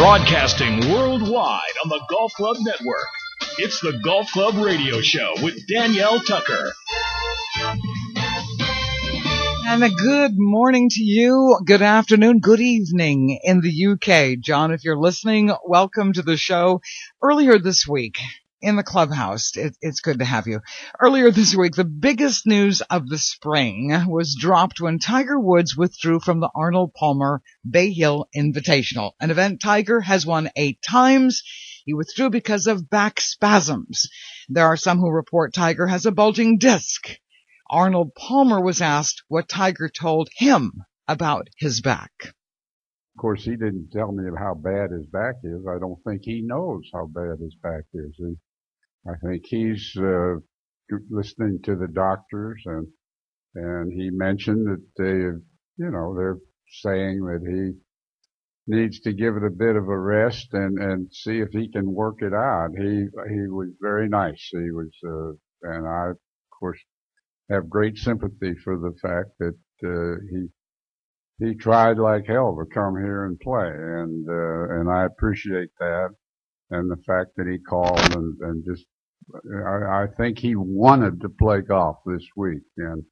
Broadcasting worldwide on the Golf Club Network. It's the Golf Club Radio Show with Danielle Tucker. And a good morning to you, good afternoon, good evening in the UK. John, if you're listening, welcome to the show. Earlier this week in the clubhouse, it's good to have you. Earlier this week, the biggest news of the spring was dropped when Tiger Woods withdrew from the Arnold Palmer Bay Hill Invitational, an event Tiger has won 8 times. He withdrew because of back spasms. There are some who report Tiger has a bulging disc. Arnold Palmer was asked what Tiger told him about his back. Of course, he didn't tell me how bad his back is. I don't think he knows how bad his back is. I think he's listening to the doctors, and he mentioned that they're saying that he needs to give it a bit of a rest and see if he can work it out. He was very nice. He was, and I, of course, have great sympathy for the fact that he tried like hell to come here and play, and I appreciate that, and the fact that he called and just I think he wanted to play golf this week, and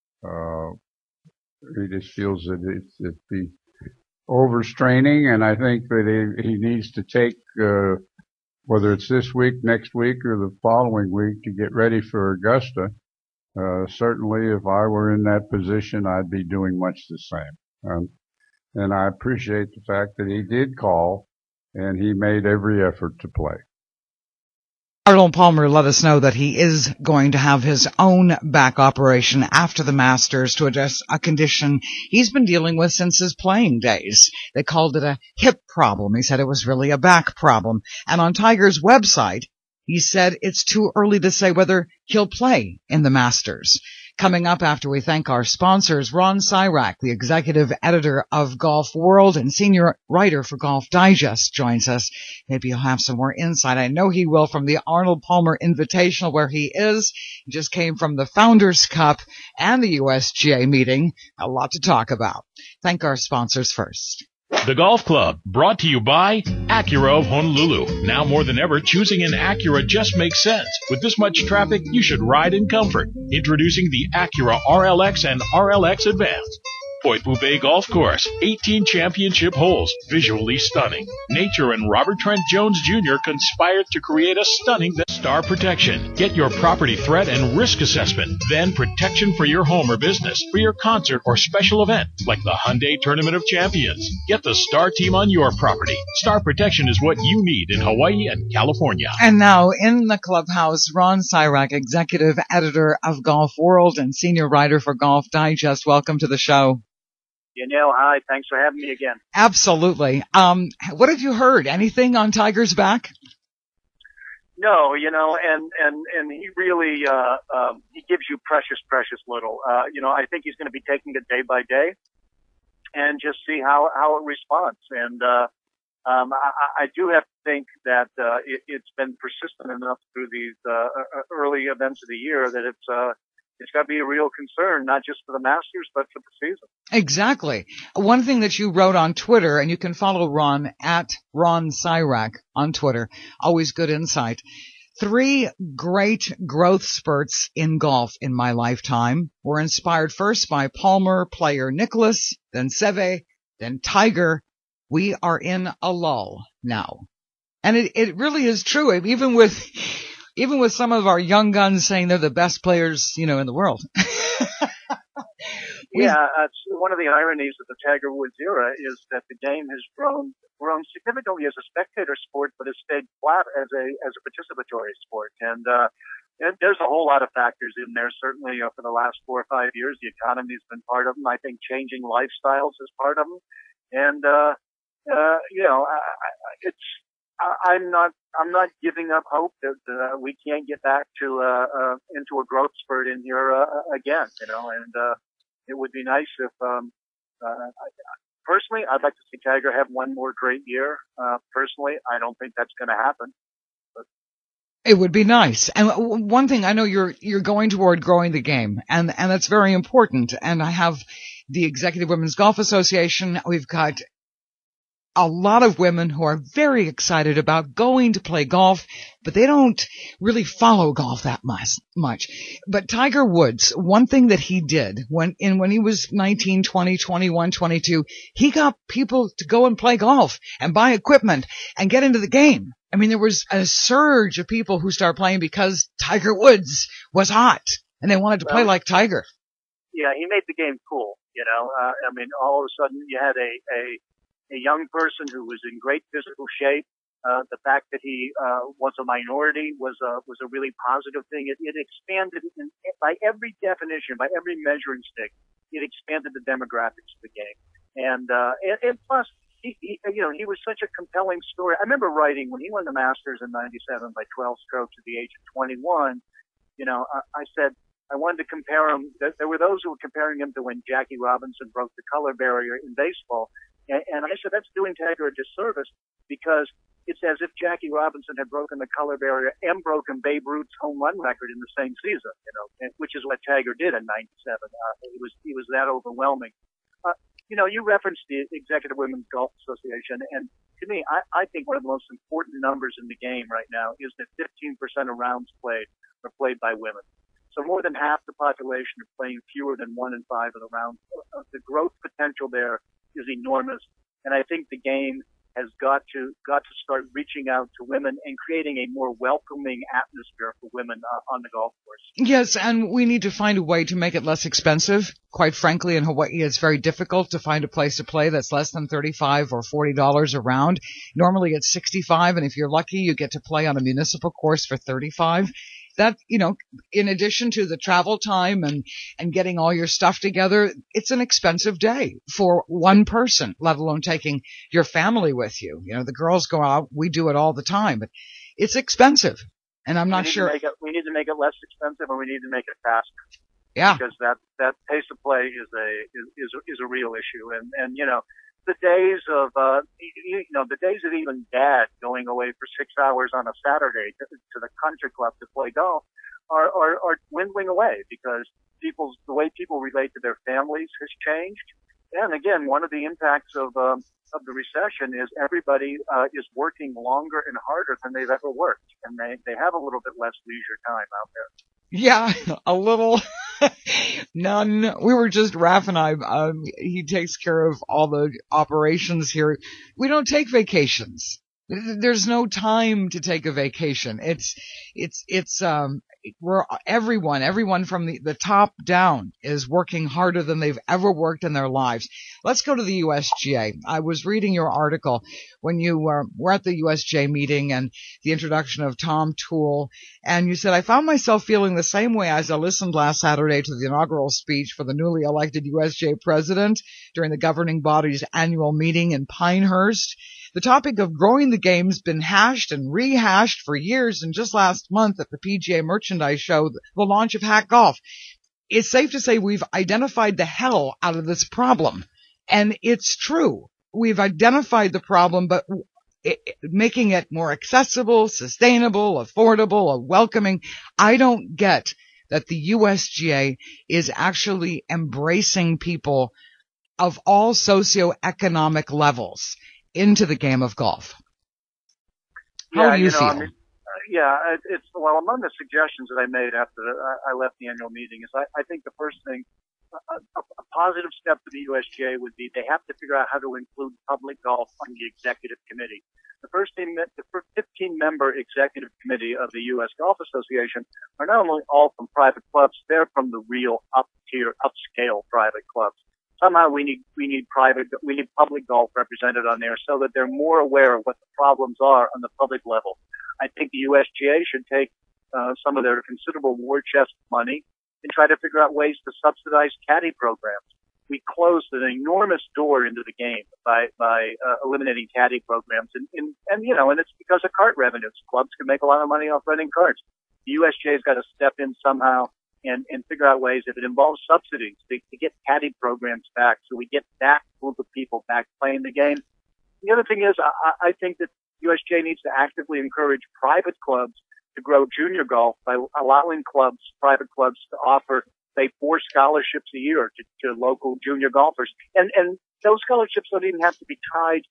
he just feels that it'd be overstraining, and I think that he needs to take whether it's this week, next week, or the following week to get ready for Augusta. Certainly, if I were in that position, I'd be doing much the same. And I appreciate the fact that he did call, and he made every effort to play. Arnold Palmer let us know that he is going to have his own back operation after the Masters to address a condition he's been dealing with since his playing days. They called it a hip problem. He said it was really a back problem. And on Tiger's website, he said it's too early to say whether he'll play in the Masters. Coming up after we thank our sponsors, Ron Sirak, the executive editor of Golf World and senior writer for Golf Digest, joins us. Maybe he'll have some more insight. I know he will from the Arnold Palmer Invitational where he is. He just came from the Founders Cup and the USGA meeting. A lot to talk about. Thank our sponsors first. The Golf Club, brought to you by Acura of Honolulu. Now more than ever, choosing an Acura just makes sense. With this much traffic, you should ride in comfort. Introducing the Acura RLX and RLX Advance. Poipu Bay Golf Course, 18 championship holes, visually stunning. Nature and Robert Trent Jones Jr. conspired to create a stunning Star Protection. Get your property threat and risk assessment, then protection for your home or business, for your concert or special event, like the Hyundai Tournament of Champions. Get the Star team on your property. Star Protection is what you need in Hawaii and California. And now in the clubhouse, Ron Sirak, executive editor of Golf World and senior writer for Golf Digest. Welcome to the show. Danielle, hi. Thanks for having me again. Absolutely. What have you heard? Anything on Tiger's back? No, and he really, he gives you precious little. I think he's going to be taking it day by day and just see how it responds. And, I do have to think that, it's been persistent enough through these, early events of the year that it's got to be a real concern, not just for the Masters, but for the season. Exactly. One thing that you wrote on Twitter, and you can follow Ron at Ron Sirak on Twitter. Always good insight. 3 great growth spurts in golf in my lifetime were inspired first by Palmer player Nicklaus, then Seve, then Tiger. We are in a lull now. And it really is true. Even with some of our young guns saying they're the best players, in the world. Yeah, it's one of the ironies of the Tiger Woods era is that the game has grown significantly as a spectator sport, but has stayed flat as a participatory sport. And there's a whole lot of factors in there. Certainly, for the last 4 or 5 years, the economy's been part of them. I think changing lifestyles is part of them. And I'm not giving up hope that we can't get back to into a growth spurt in here again. And it would be nice if personally, I'd like to see Tiger have one more great year. Personally, I don't think that's going to happen. But it would be nice. And one thing, I know you're going toward growing the game, and that's very important. And I have the Executive Women's Golf Association. We've got a lot of women who are very excited about going to play golf, but they don't really follow golf that much. But Tiger Woods, one thing that he did when he was 19, 20, 21, 22, he got people to go and play golf and buy equipment and get into the game. I mean, there was a surge of people who started playing because Tiger Woods was hot and they wanted to play like Tiger. Yeah, he made the game cool, you know. I mean, all of a sudden you had a young person who was in great physical shape. The fact that he was a minority was a really positive thing. It expanded by every definition, by every measuring stick. It expanded the demographics of the game, and plus, he was such a compelling story. I remember writing when he won the Masters in '97 by 12 strokes at the age of 21. You know, I said I wanted to compare him. There were those who were comparing him to when Jackie Robinson broke the color barrier in baseball. And I said, that's doing Tiger a disservice because it's as if Jackie Robinson had broken the color barrier and broken Babe Ruth's home run record in the same season, you know, which is what Tiger did in '97. He was that overwhelming. You know, you referenced the Executive Women's Golf Association, and to me, I think one of the most important numbers in the game right now is that 15% of rounds played are played by women. So more than half the population are playing fewer than 1 in 5 of the rounds. The growth potential there is enormous, and I think the game has got to start reaching out to women and creating a more welcoming atmosphere for women on the golf course. Yes, and we need to find a way to make it less expensive. Quite frankly, in Hawaii, it's very difficult to find a place to play that's less than $35 or $40 a round. Normally it's $65, and if you're lucky, you get to play on a municipal course for $35. That, you know, in addition to the travel time and getting all your stuff together, it's an expensive day for one person, let alone taking your family with you. You know, the girls go out, we do it all the time, but it's expensive. And I'm not sure. We need to make it less expensive, and we need to make it faster. Yeah. Because that pace of play is a real issue. And, you know, the days of, the days of even dad going away for 6 hours on a Saturday to the country club to play golf are dwindling away because the way people relate to their families has changed. And again, one of the impacts of the recession is everybody is working longer and harder than they've ever worked, and they have a little bit less leisure time out there. Yeah, a little. None. We were just, Raph and I, he takes care of all the operations here. We don't take vacations. There's no time to take a vacation. Everyone from the top down is working harder than they've ever worked in their lives. Let's go to the USGA. I was reading your article when you were at the USGA meeting and the introduction of Tom Toole, and you said, I found myself feeling the same way as I listened last Saturday to the inaugural speech for the newly elected USGA president during the governing body's annual meeting in Pinehurst. The topic of growing the game's been hashed and rehashed for years, and just last month at the PGA Merchandise Show, the launch of Hack Golf. It's safe to say we've identified the hell out of this problem. And it's true. We've identified the problem, but making it more accessible, sustainable, affordable, welcoming. I don't get that the USGA is actually embracing people of all socioeconomic levels into the game of golf. How do you feel? Among the suggestions that I made after I left the annual meeting is I think the first thing, a positive step for the USGA would be they have to figure out how to include public golf on the executive committee. The 15-member executive committee of the U.S. Golf Association are not only all from private clubs, they're from the real upscale private clubs. Somehow we need public golf represented on there so that they're more aware of what the problems are on the public level. I think the USGA should take some of their considerable war chest money and try to figure out ways to subsidize caddy programs. We closed an enormous door into the game by eliminating caddy programs, and it's because of cart revenues. Clubs can make a lot of money off running carts. The USGA has got to step in somehow and figure out ways, if it involves subsidies, to get caddy programs back so we get that group of people back playing the game. The other thing is, I think that USGA needs to actively encourage private clubs to grow junior golf by allowing private clubs to offer, say, 4 scholarships a year to local junior golfers. And those scholarships don't even have to be tied to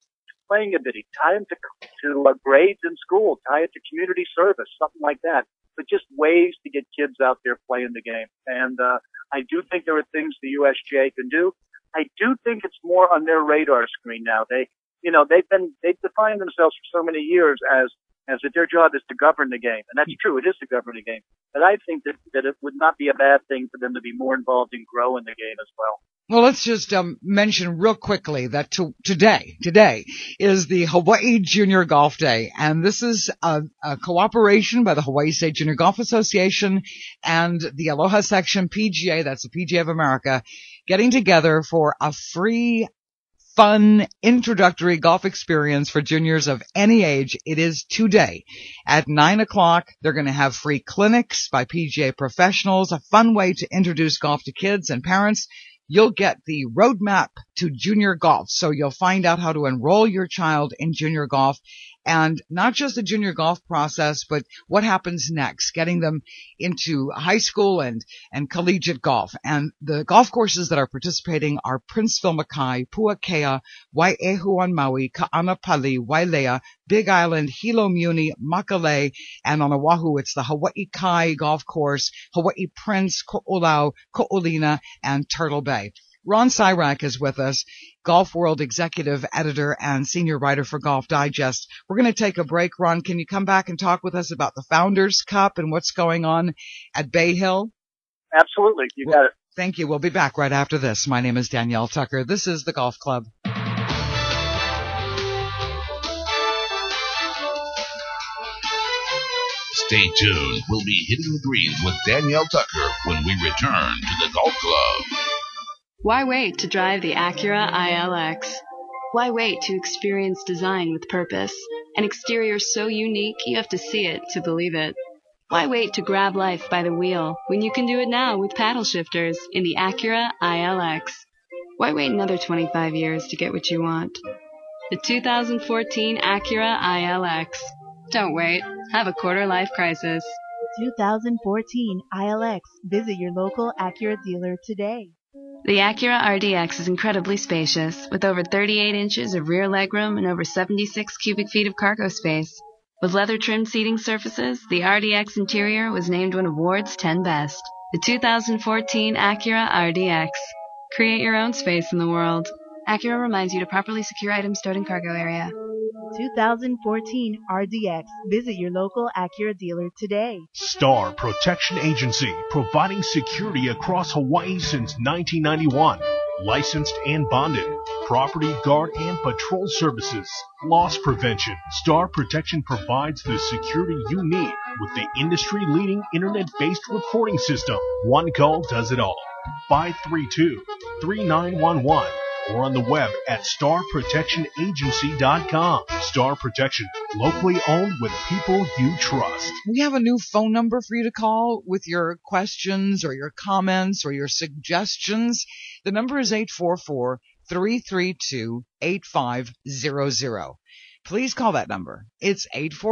playing ability, tie them to grades in school, tie it to community service, something like that. But just ways to get kids out there playing the game. And I do think there are things the USGA can do. I do think it's more on their radar screen now. They've defined themselves for so many years as that their job is to govern the game. And that's true, it is to govern the game. But I think that it would not be a bad thing for them to be more involved in growing the game as well. Well, let's just mention real quickly that today is the Hawaii Junior Golf Day, and this is a cooperation by the Hawaii State Junior Golf Association and the Aloha Section PGA, that's the PGA of America, getting together for a free, fun, introductory golf experience for juniors of any age. It is today at 9 o'clock. They're going to have free clinics by PGA professionals, a fun way to introduce golf to kids and parents. You'll get the roadmap to junior golf. So you'll find out how to enroll your child in junior golf, and not just the junior golf process, but what happens next, getting them into high school and collegiate golf. And the golf courses that are participating are Princeville, Makai, Puakea, Wai'ehu on Maui, Ka'anapali, Wailea, Big Island, Hilo Muni, Makale, and on Oahu, it's the Hawaii Kai Golf Course, Hawaii Prince, Ko'olau, Ko'olina, and Turtle Bay. Ron Cyrak is with us, Golf World Executive Editor and Senior Writer for Golf Digest. We're going to take a break. Ron, can you come back and talk with us about the Founders Cup and what's going on at Bay Hill? Absolutely. You got it. Thank you. We'll be back right after this. My name is Danielle Tucker. This is the Golf Club. Stay tuned. We'll be hitting the greens with Danielle Tucker when we return to the Golf Club. Why wait to drive the Acura ILX? Why wait to experience design with purpose? An exterior so unique you have to see it to believe it. Why wait to grab life by the wheel when you can do it now with paddle shifters in the Acura ILX? Why wait another 25 years to get what you want? The 2014 Acura ILX. Don't wait. Have a quarter-life crisis. 2014 ILX. Visit your local Acura dealer today. The Acura RDX is incredibly spacious, with over 38 inches of rear legroom and over 76 cubic feet of cargo space. With leather-trimmed seating surfaces, the RDX interior was named one of Ward's 10 Best. The 2014 Acura RDX. Create your own space in the world. Acura reminds you to properly secure items stowed in cargo area. 2014 RDX. Visit your local Acura dealer today. Star Protection Agency, providing security across Hawaii since 1991. Licensed and bonded. Property guard and patrol services. Loss prevention. Star Protection provides the security you need with the industry-leading internet-based reporting system. One call does it all. 532-3911. Or on the web at starprotectionagency.com. Star Protection, locally owned with people you trust. We have a new phone number for you to call with your questions or your comments or your suggestions. The number is 844-332-8500. Please call that number. It's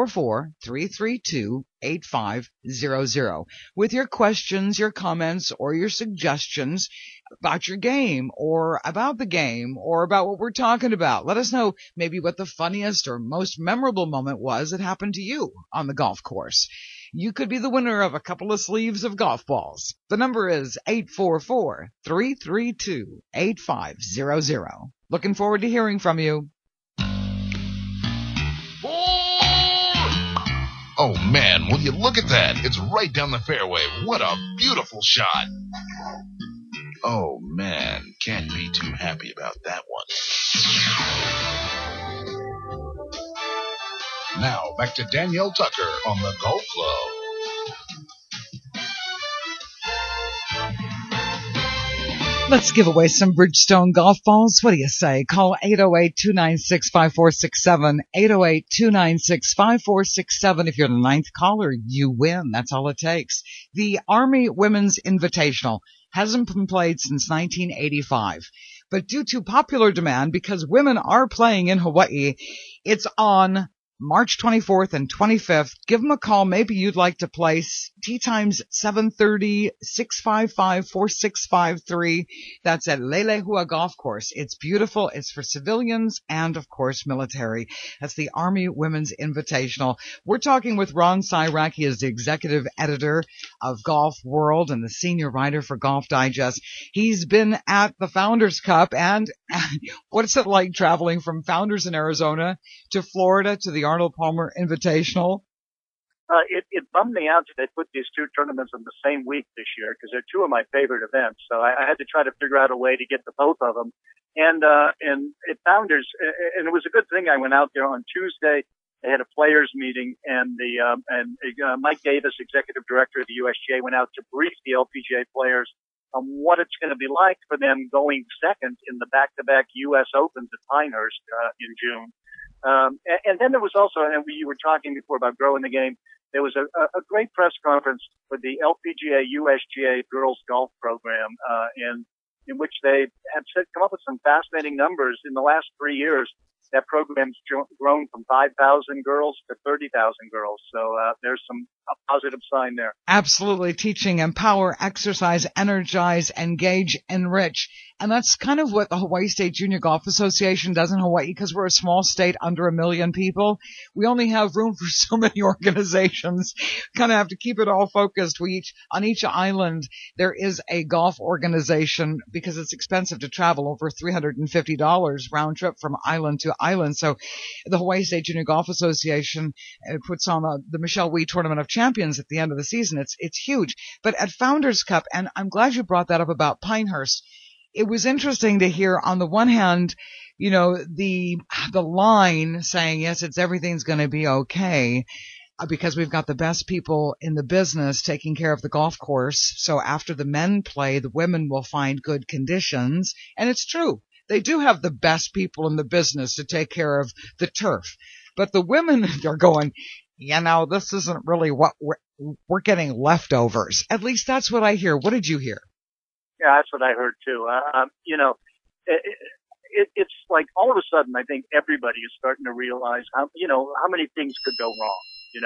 844-332-8500 with your questions, your comments, or your suggestions about your game or about the game or about what we're talking about. Let us know maybe what the funniest or most memorable moment was that happened to you on the golf course. You could be the winner of a couple of sleeves of golf balls. The number is 844-332-8500. Looking forward to hearing from you. Oh man, will you look at that? It's right down the fairway. What a beautiful shot. Oh man, can't be too happy about that one. Now, back to Danielle Tucker on the Golf Club. Let's give away some Bridgestone golf balls. What do you say? Call 808-296-5467, 808-296-5467. If you're the ninth caller, you win. That's all it takes. The Army Women's Invitational hasn't been played since 1985. But due to popular demand, because women are playing in Hawaii, it's on March 24th and 25th. Give them a call. Maybe you'd like to place. Tee time's 7:30-655-4653. That's at Lelehua Golf Course. It's beautiful. It's for civilians and, of course, military. That's the Army Women's Invitational. We're talking with Ron Cyrack. He is the executive editor of Golf World and the senior writer for Golf Digest. He's been at the Founders Cup. And what's it like traveling from Founders in Arizona to Florida to the Arnold Palmer Invitational? It bummed me out that they put these two tournaments in the same week this year because they're two of my favorite events. So I had to try to figure out a way to get to both of them. And at Founders, and it was a good thing I went out there on Tuesday. They had a players meeting, and Mike Davis, executive director of the USGA, went out to brief the LPGA players on what it's going to be like for them going second in the back-to-back U.S. Opens at Pinehurst in June. And then there was also, and you were talking before about growing the game, there was a great press conference for the LPGA USGA girls golf program, in which they had come up with some fascinating numbers. In the last 3 years, that program's grown from 5,000 girls to 30,000 girls. So there's a positive sign there. Absolutely. Teaching, empower, exercise, energize, engage, enrich. And that's kind of what the Hawaii State Junior Golf Association does in Hawaii, because we're a small state under 1 million people. We only have room for so many organizations. Kind of have to keep it all focused. On each island, there is a golf organization because it's expensive to travel, over $350 round trip from island to island. So the Hawaii State Junior Golf Association puts on the Michelle Wie Tournament of Champions at the end of the season. It's huge. But at Founders Cup, and I'm glad you brought that up about Pinehurst, it was interesting to hear on the one hand, the line saying, yes, everything's going to be okay because we've got the best people in the business taking care of the golf course. So after the men play, the women will find good conditions. And it's true. They do have the best people in the business to take care of the turf. But the women are going, this isn't really what we're getting leftovers. At least that's what I hear. What did you hear? Yeah, that's what I heard too. It's like all of a sudden, I think everybody is starting to realize how many things could go wrong.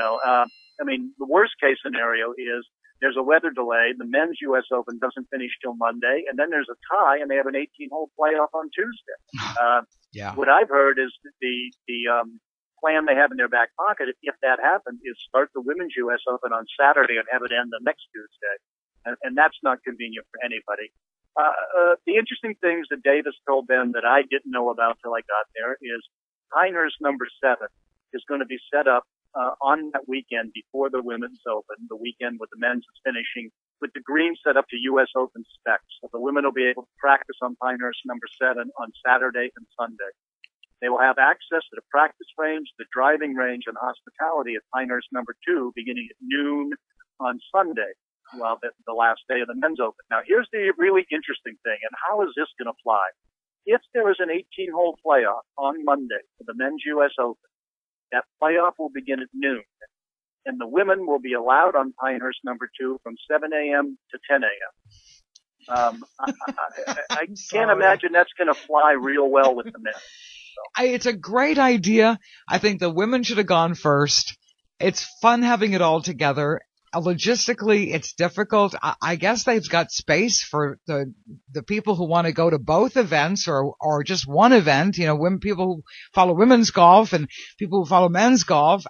The worst case scenario is there's a weather delay. The men's U.S. Open doesn't finish till Monday, and then there's a tie, and they have an 18-hole playoff on Tuesday. Yeah. What I've heard is the plan they have in their back pocket, if that happens, is start the women's U.S. Open on Saturday and have it end the next Tuesday. And that's not convenient for anybody. The interesting things that Davis told them that I didn't know about till I got there is Pinehurst number 7 is going to be set up on that weekend before the women's open, the weekend with the men's is finishing, with the green set up to U.S. Open specs. So the women will be able to practice on Pinehurst number 7 on Saturday and Sunday. They will have access to the practice range, the driving range, and hospitality at Pinehurst number 2 beginning at noon on Sunday. Well, the last day of the men's open. Now, here's the really interesting thing, and how is this going to fly? If there is an 18-hole playoff on Monday for the men's U.S. Open, that playoff will begin at noon, and the women will be allowed on Pinehurst number 2 from 7 a.m. to 10 a.m. I can't imagine that's going to fly real well with the men. So. It's a great idea. I think the women should have gone first. It's fun having it all together. Logistically, it's difficult. I guess they've got space for the people who want to go to both events or just one event. People who follow women's golf and people who follow men's golf.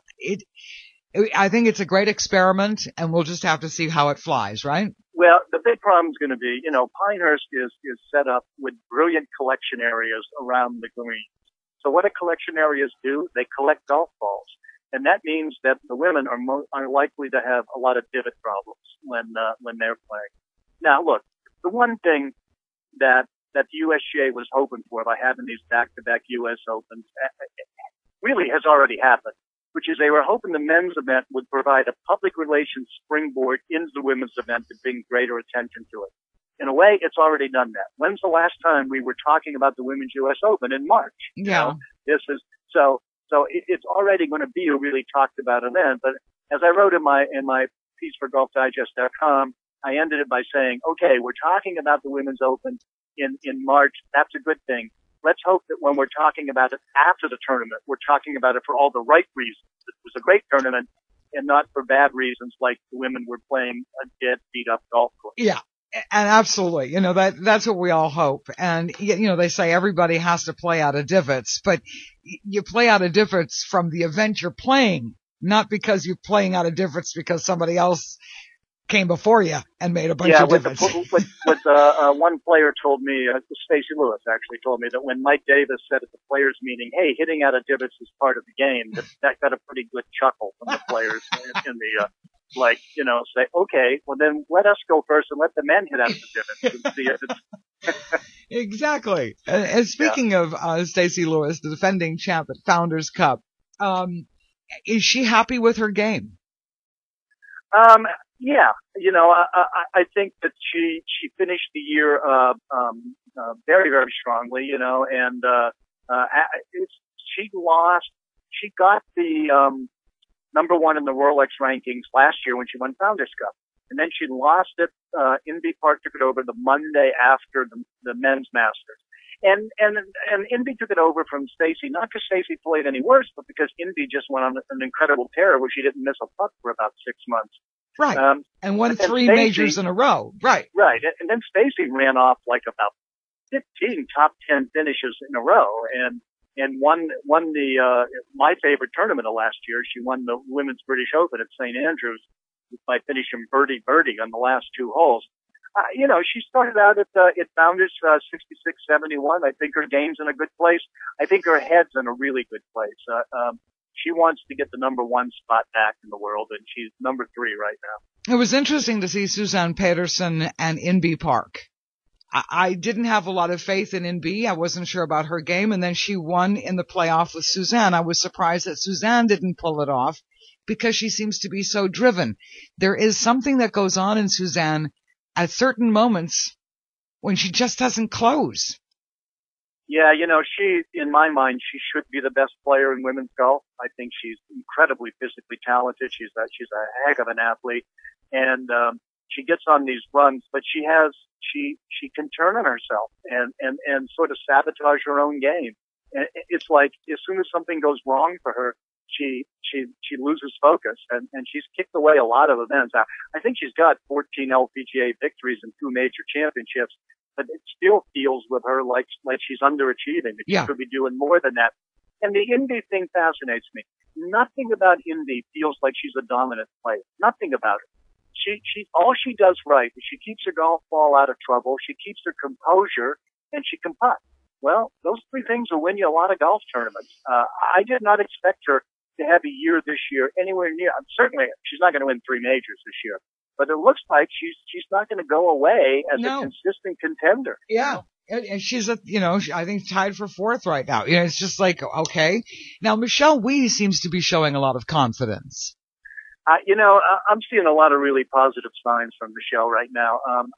I think it's a great experiment, and we'll just have to see how it flies, right? Well, the big problem is going to be, Pinehurst is set up with brilliant collection areas around the greens. So what do collection areas do? They collect golf balls. And that means that the women are likely to have a lot of divot problems when they're playing. Now, look, the one thing that the USGA was hoping for by having these back-to-back U.S. Opens really has already happened, which is they were hoping the men's event would provide a public relations springboard into the women's event to bring greater attention to it. In a way, it's already done that. When's the last time we were talking about the women's U.S. Open? In March. Yeah. So it's already going to be a really talked about event. But as I wrote in my piece for GolfDigest.com, I ended it by saying, okay, we're talking about the Women's Open in March. That's a good thing. let's hope that when we're talking about it after the tournament, we're talking about it for all the right reasons. It was a great tournament and not for bad reasons like the women were playing a dead, beat up golf course. Yeah. And absolutely, that's what we all hope. And, they say everybody has to play out of divots, but you play out of divots from the event you're playing, not because you're playing out of divots because somebody else came before you and made a bunch of divots. One player told me, Stacey Lewis actually told me that when Mike Davis said at the players meeting, hey, hitting out of divots is part of the game, that got a pretty good chuckle from the players in the, say, okay, well then let us go first and let the men hit out of the divots and see if it's... Exactly. And speaking of Stacey Lewis, the defending champ at Founders Cup, is she happy with her game? Yeah, I think that she finished the year very, very strongly, and she got the number one in the Rolex rankings last year when she won Founders Cup, and then she lost it. Inbee Park took it over the Monday after the men's Masters. And Inbee took it over from Stacey, not because Stacey played any worse, but because Inbee just went on an incredible tear where she didn't miss a putt for about 6 months. Right. And won 3 majors in a row. Right. Right. And then Stacey ran off like about 15 top 10 finishes in a row and won the, my favorite tournament of last year. She won the Women's British Open at St. Andrews by finishing birdie on the last 2 holes. She started out at Founders 66-71. I think her game's in a good place. I think her head's in a really good place. She wants to get the number 1 spot back in the world, and she's number 3 right now. It was interesting to see Suzann Pedersen and Inbee Park. I didn't have a lot of faith in Inbee. I wasn't sure about her game, and then she won in the playoff with Suzann. I was surprised that Suzann didn't pull it off because she seems to be so driven. There is something that goes on in Suzann at certain moments when she just doesn't close. Yeah, she, in my mind, she should be the best player in women's golf. I think she's incredibly physically talented. She's a heck of an athlete, and she gets on these runs, but she can turn on herself and sort of sabotage her own game. And it's like as soon as something goes wrong for her, she loses focus, and she's kicked away a lot of events. I think she's got 14 LPGA victories and 2 major championships. But it still feels with her like she's underachieving. That she could be doing more than that. And the Inbee thing fascinates me. Nothing about Inbee feels like she's a dominant player. Nothing about her. She all she does right is she keeps her golf ball out of trouble. She keeps her composure, and she can putt. Well, those 3 things will win you a lot of golf tournaments. I did not expect her to have a year this year anywhere near. Certainly, she's not going to win 3 majors this year. But it looks like she's not going to go away as a consistent contender. Yeah. And she's I think tied for 4th right now. It's just like, okay. Now, Michelle Wie seems to be showing a lot of confidence. I'm seeing a lot of really positive signs from Michelle right now.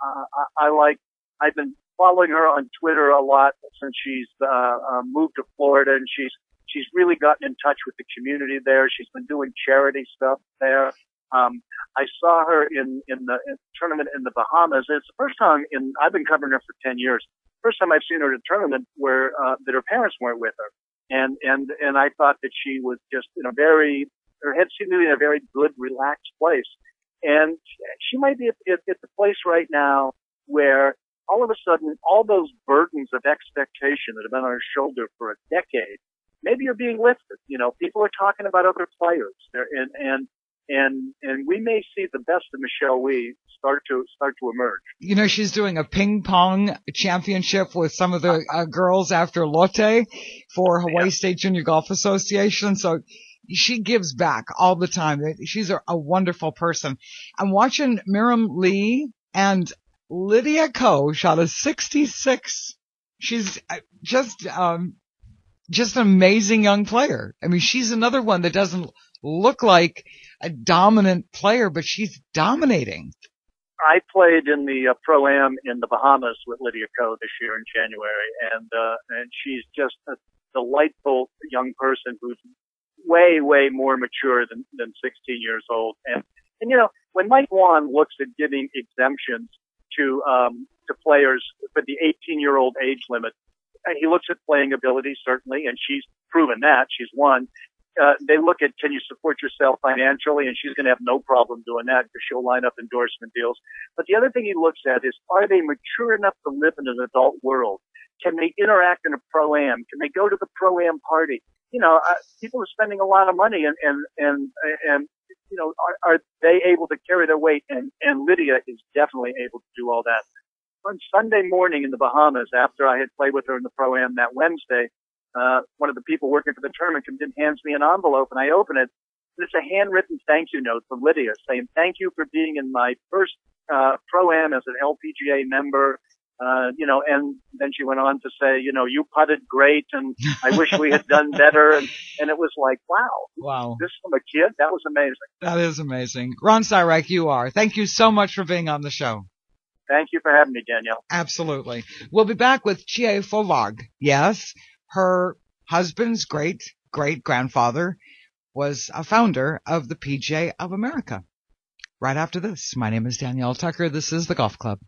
I've been following her on Twitter a lot since she's moved to Florida, and she's really gotten in touch with the community there. She's been doing charity stuff there. I saw her in the tournament in the Bahamas. It's the first time I've been covering her for 10 years. First time I've seen her at a tournament where, that her parents weren't with her. And I thought that she was just her head seemed to be in a very good, relaxed place. And she might be at the place right now where all of a sudden, all those burdens of expectation that have been on her shoulder for a decade, maybe are being lifted. People are talking about other players there, and we may see the best of Michelle Wie start to emerge. She's doing a ping pong championship with some of the girls after Lotte for Hawaii State Junior Golf Association. So she gives back all the time. She's a wonderful person. I'm watching Miriam Lee and Lydia Ko shot a 66. She's just an amazing young player. I mean, she's another one that doesn't look like a dominant player, but she's dominating. I played in the Pro-Am in the Bahamas with Lydia Ko this year in January, and she's just a delightful young person who's way, way more mature than 16 years old. And when Mike Whan looks at giving exemptions to players for the 18-year-old age limit, he looks at playing ability, certainly, and she's proven that. She's won. They look at, can you support yourself financially? And she's going to have no problem doing that because she'll line up endorsement deals. But the other thing he looks at is, are they mature enough to live in an adult world? Can they interact in a pro-am? Can they go to the pro-am party? You know, people are spending a lot of money and you know, are they able to carry their weight? And Lydia is definitely able to do all that. On Sunday morning in the Bahamas, after I had played with her in the pro-am that Wednesday, one of the people working for the tournament comes in, hands me an envelope, and I open it. And it's a handwritten thank you note from Lydia saying, thank you for being in my first pro-am as an LPGA member. You know, and then she went on to say, you know, you putted great, and I wish we had done better. And it was like, wow. This from a kid? That was amazing. That is amazing. Ron Syrek, you are. Thank you so much for being on the show. Thank you for having me, Danielle. Absolutely. We'll be back with Chie Folvarg. Yes, her husband's great-great-grandfather was a founder of the PGA of America. Right after this, my name is Danielle Tucker. This is The Golf Club.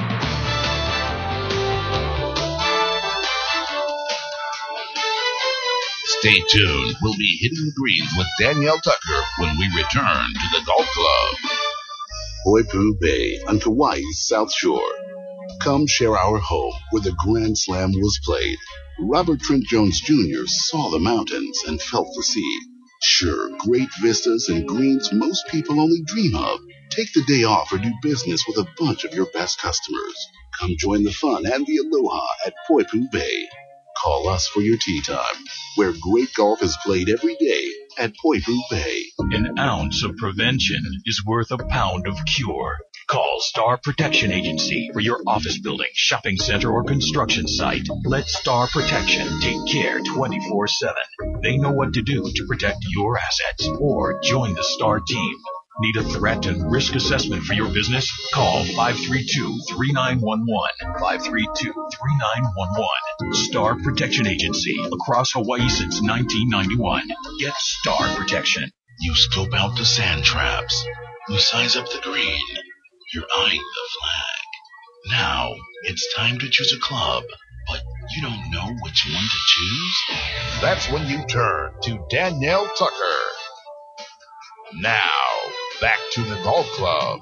Stay tuned. We'll be hitting the greens with Danielle Tucker when we return to the Golf Club. Poipu Bay on Kauai's South Shore. Come share our home where the Grand Slam was played. Robert Trent Jones Jr. saw the mountains and felt the sea. Sure, great vistas and greens most people only dream of. Take the day off or do business with a bunch of your best customers. Come join the fun and the aloha at Poipu Bay. Call us for your tee time, where great golf is played every day at Poipu Bay. An ounce of prevention is worth a pound of cure. Call Star Protection Agency for your office building, shopping center, or construction site. Let Star Protection take care 24/7. They know what to do to protect your assets. Or join the Star team. Need a threat and risk assessment for your business? Call 532-3911. 532-3911. Star Protection Agency. Across Hawaii since 1991. Get Star Protection. You scope out the sand traps. You size up the green. You're eyeing the flag. Now, it's time to choose a club, but you don't know which one to choose? That's when you turn to Danielle Tucker. Now, back to the Golf Club.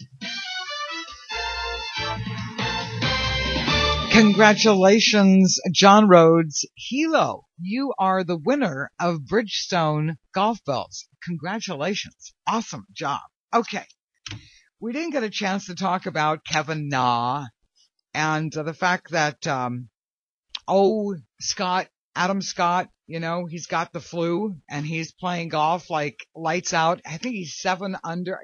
Congratulations, John Rhodes. Hilo, you are the winner of Bridgestone golf belts. Congratulations. Awesome job. Okay. We didn't get a chance to talk about Kevin Na and the fact that, Adam Scott, you know, he's got the flu and he's playing golf like lights out. I think he's 7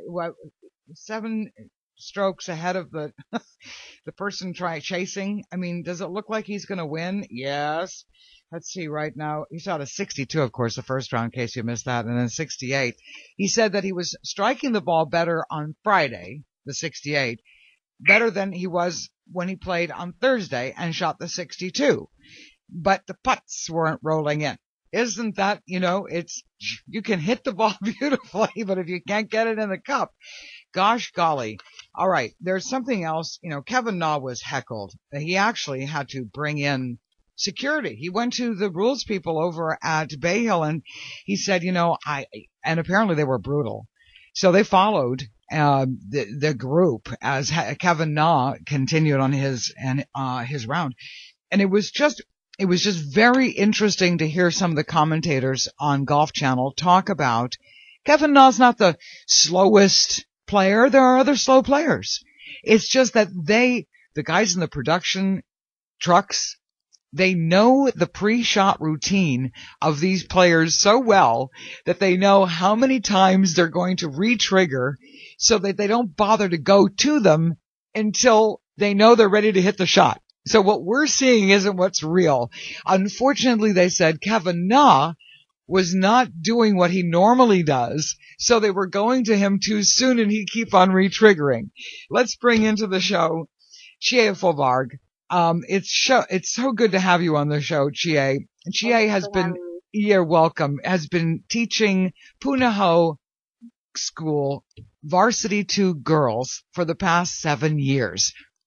strokes ahead of the person chasing. I mean, does it look like he's going to win? Yes. Let's see right now. He's out of 62, of course, the first round, in case you missed that, and then 68. He said that he was striking the ball better on Friday, the 68, better than he was when he played on Thursday and shot the 62. But the putts weren't rolling in. Isn't that, you know, you can hit the ball beautifully, but if you can't get it in the cup, gosh golly. All right. There's something else. You know, Kevin Na was heckled. He actually had to bring in security. He went to the rules people over at Bay Hill and he said, you know, and apparently they were brutal. So they followed, the group as Kevin Na continued on his round. And it was just very interesting to hear some of the commentators on Golf Channel talk about Kevin Na's not the slowest player. There are other slow players. It's just that the guys in the production trucks, they know the pre-shot routine of these players so well that they know how many times they're going to re-trigger so that they don't bother to go to them until they know they're ready to hit the shot. So what we're seeing isn't what's real. Unfortunately, they said Kevin Na was not doing what he normally does, so they were going to him too soon and he'd keep on re-triggering. Let's bring into the show Chie Folvarg. It's so good to have you on the show, Chie. Chie has been, you're welcome, has been teaching Punahou School Varsity 2 girls for the past 7 years.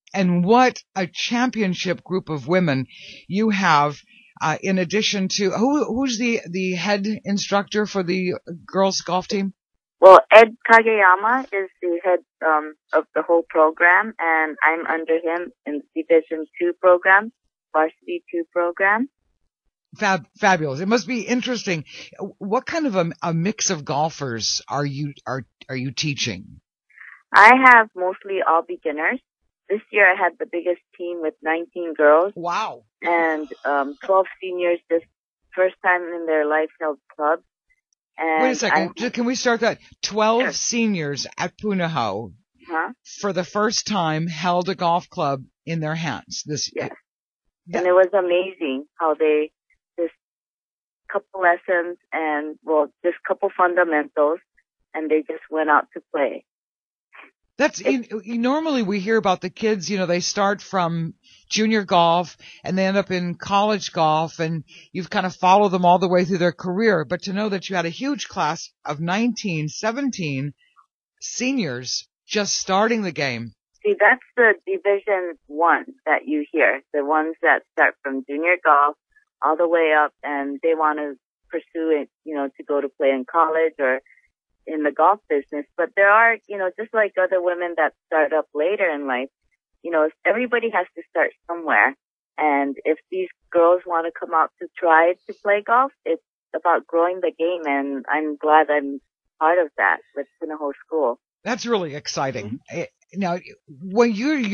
And what a championship group of women you have. In addition to who's the head instructor for the girls golf team? Well, Ed Kageyama is the head of the whole program, and I'm under him in Division 2 program, Varsity 2 program. Fabulous. It must be interesting. What kind of a mix of golfers are you teaching? I have mostly all beginners. This year I had the biggest team with 19 girls. Wow. And 12 seniors, this first time in their life held clubs. And wait a second. Can we start that? 12 Sure. seniors at Punahou for the first time held a golf club in their hands. Yes. And it was amazing how they just couple lessons and, well, just couple fundamentals, and they just went out to play. That's normally we hear about the kids, they start from junior golf and they end up in college golf, and you've kind of followed them all the way through their career. But to know that you had a huge class of 19, 17 seniors just starting the game. See, that's the Division 1 that you hear, the ones that start from junior golf all the way up, and they want to pursue it, to go to play in college or in the golf business. But there are, just like other women that start up later in life, everybody has to start somewhere. And if these girls want to come out to try to play golf, it's about growing the game. And I'm glad I'm part of that with Punahou School. That's really exciting. Mm-hmm. Now, when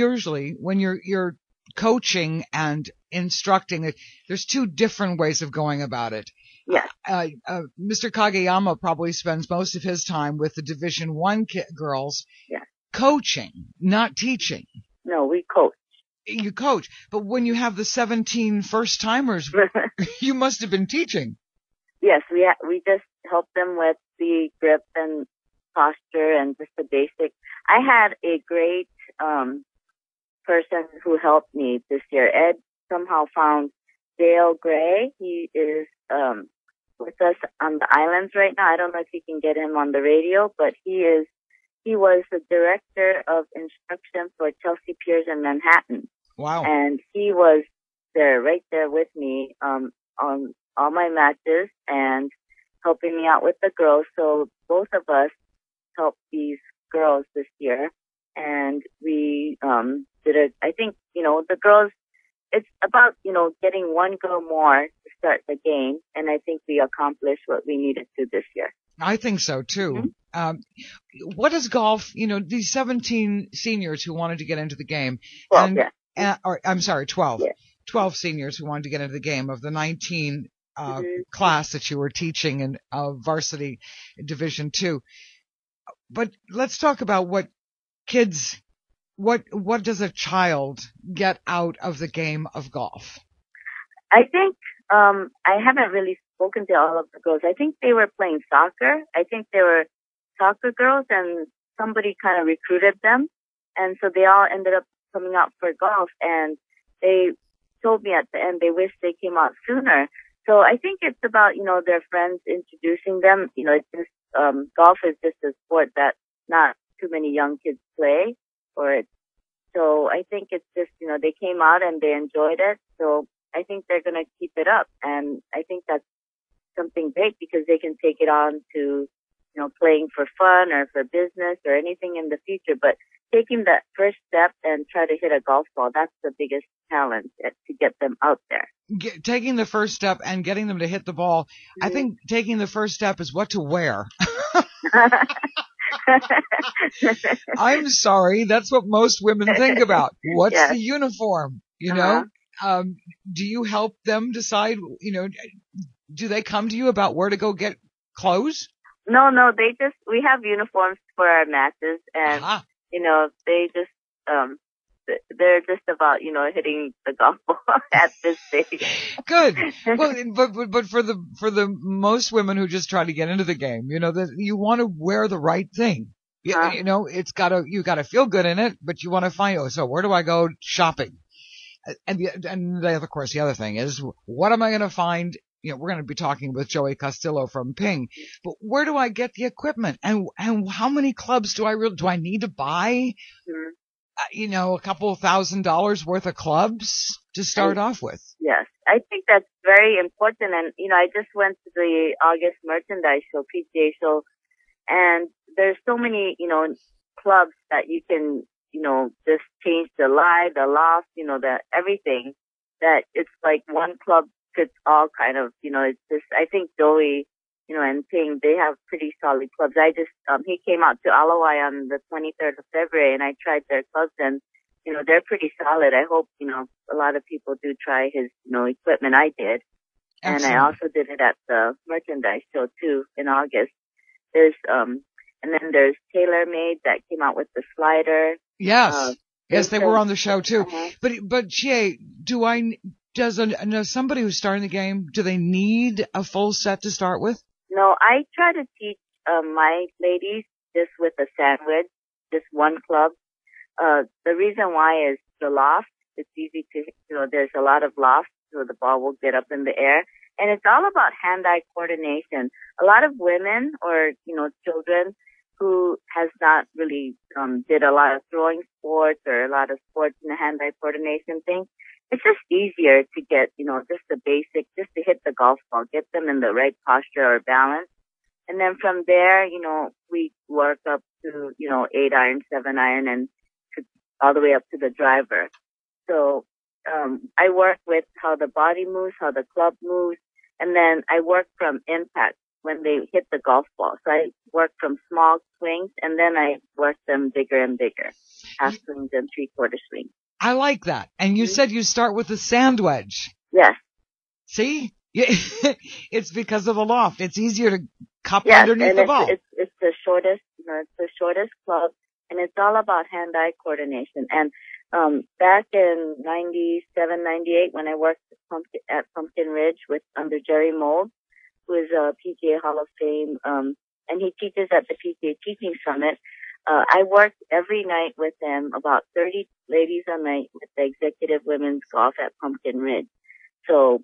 you're coaching and instructing, there's two different ways of going about it. Yes. Mr. Kageyama probably spends most of his time with the Division 1 girls. Yes. Coaching, not teaching. No, we coach. You coach. But when you have the 17 first-timers, you must have been teaching. Yes, we just help them with the grip and posture and just the basic. I had a great person who helped me this year. Ed somehow found Dale Gray. He is with us on the islands right now. I don't know if you can get him on the radio, but he was the director of instruction for Chelsea Piers in Manhattan. Wow. And he was right there with me on all my matches and helping me out with the girls. So both of us helped these girls this year, and we I think, the girls, it's about, getting one girl more to start the game, and I think we accomplished what we needed to this year. I think so, too. Mm-hmm. What is golf, these 17 seniors who wanted to get into the game, 12, I'm sorry, 12. Yeah. 12 seniors who wanted to get into the game of the 19 class that you were teaching in Varsity Division 2. But let's talk about what kids, what does a child get out of the game of golf? I think, I haven't really spoken to all of the girls. I think they were playing soccer. I think they were soccer girls, and somebody kind of recruited them. And so they all ended up coming out for golf, and they told me at the end they wish they came out sooner. So I think it's about, their friends introducing them. It's just, golf is just a sport that not too many young kids play, so I think it's just, they came out and they enjoyed it. So I think they're going to keep it up. And I think that's something great because they can take it on to, playing for fun or for business or anything in the future. But taking that first step and try to hit a golf ball, that's the biggest challenge to get them out there. Taking the first step and getting them to hit the ball. Mm-hmm. I think taking the first step is what to wear. I'm sorry. That's what most women think about. What's the uniform? Do you help them decide, do they come to you about where to go get clothes? No, we have uniforms for our matches, and, they just, they're just about, hitting the golf ball at this stage. Good. Well, but for the most women who just try to get into the game, that you want to wear the right thing. You gotta feel good in it, but you want to find, so where do I go shopping? And of course, the other thing is, what am I going to find? We're going to be talking with Joey Castillo from Ping, but where do I get the equipment? And how many clubs do I need to buy? Mm-hmm. a couple of $1,000s worth of clubs to start off with. Yes, I think that's very important. And, I just went to the August merchandise show, PGA show, and there's so many, clubs that you can, just change the lie, the loft, the everything, that it's like one club fits all kind of, it's just, I think Joey, and Ping, they have pretty solid clubs. He came out to Alawai on the 23rd of February and I tried their clubs and, they're pretty solid. I hope, a lot of people do try his, equipment. I did. Excellent. And I also did it at the merchandise show too in August. There's, and then there's TaylorMade that came out with the slider. Yes. Yes, they were on the show too. Uh-huh. But Chie, does somebody who's starting the game, do they need a full set to start with? No, I try to teach, my ladies just with a sandwich, just one club. The reason why is the loft. It's easy to, there's a lot of loft, so the ball will get up in the air. And it's all about hand-eye coordination. A lot of women or, children who has not really, did a lot of throwing sports or a lot of sports in the hand-eye coordination thing. It's just easier to get, just the basic, just to hit the golf ball, get them in the right posture or balance. And then from there, we work up to, 8 iron, 7 iron and all the way up to the driver. So, I work with how the body moves, how the club moves, and then I work from impact when they hit the golf ball. So I work from small swings and then I work them bigger and bigger, half swings and 3/4 swings. I like that. And you said you start with a sand wedge. Yes. See? It's because of the loft. It's easier to cup underneath the ball. It's the shortest, it's the shortest club, and it's all about hand-eye coordination. And back in 97, 98, when I worked at Pumpkin Ridge under Jerry Mold, who is a PGA Hall of Fame, and he teaches at the PGA Teaching Summit. I worked every night with him, about 30 ladies a night with the Executive Women's Golf at Pumpkin Ridge. So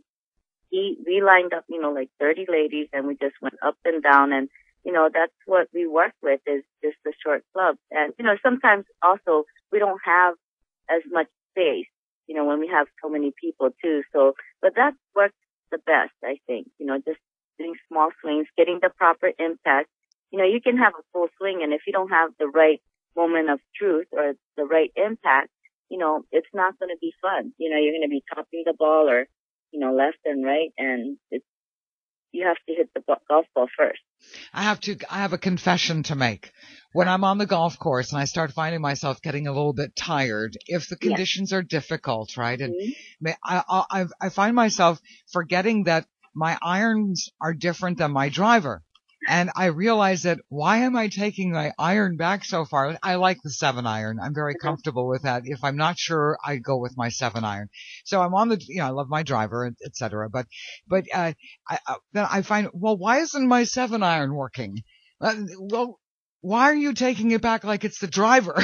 we lined up, like 30 ladies and we just went up and down and, that's what we work with is just the short clubs. And, sometimes also we don't have as much space, when we have so many people too. So, but that works the best, I think, just doing small swings, getting the proper impact. You can have a full swing, and if you don't have the right moment of truth or the right impact, it's not going to be fun. You're going to be topping the ball or, left and right, and you have to hit the golf ball first. I have a confession to make. When I'm on the golf course and I start finding myself getting a little bit tired, if the conditions are difficult, right? And I find myself forgetting that my irons are different than my driver. And I realize that why am I taking my iron back so far? I like the 7 iron. I'm very comfortable with that. If I'm not sure, I go with my 7 iron. So I'm on I love my driver, et cetera. But then I find, well, why isn't my 7 iron working? Well, why are you taking it back like it's the driver?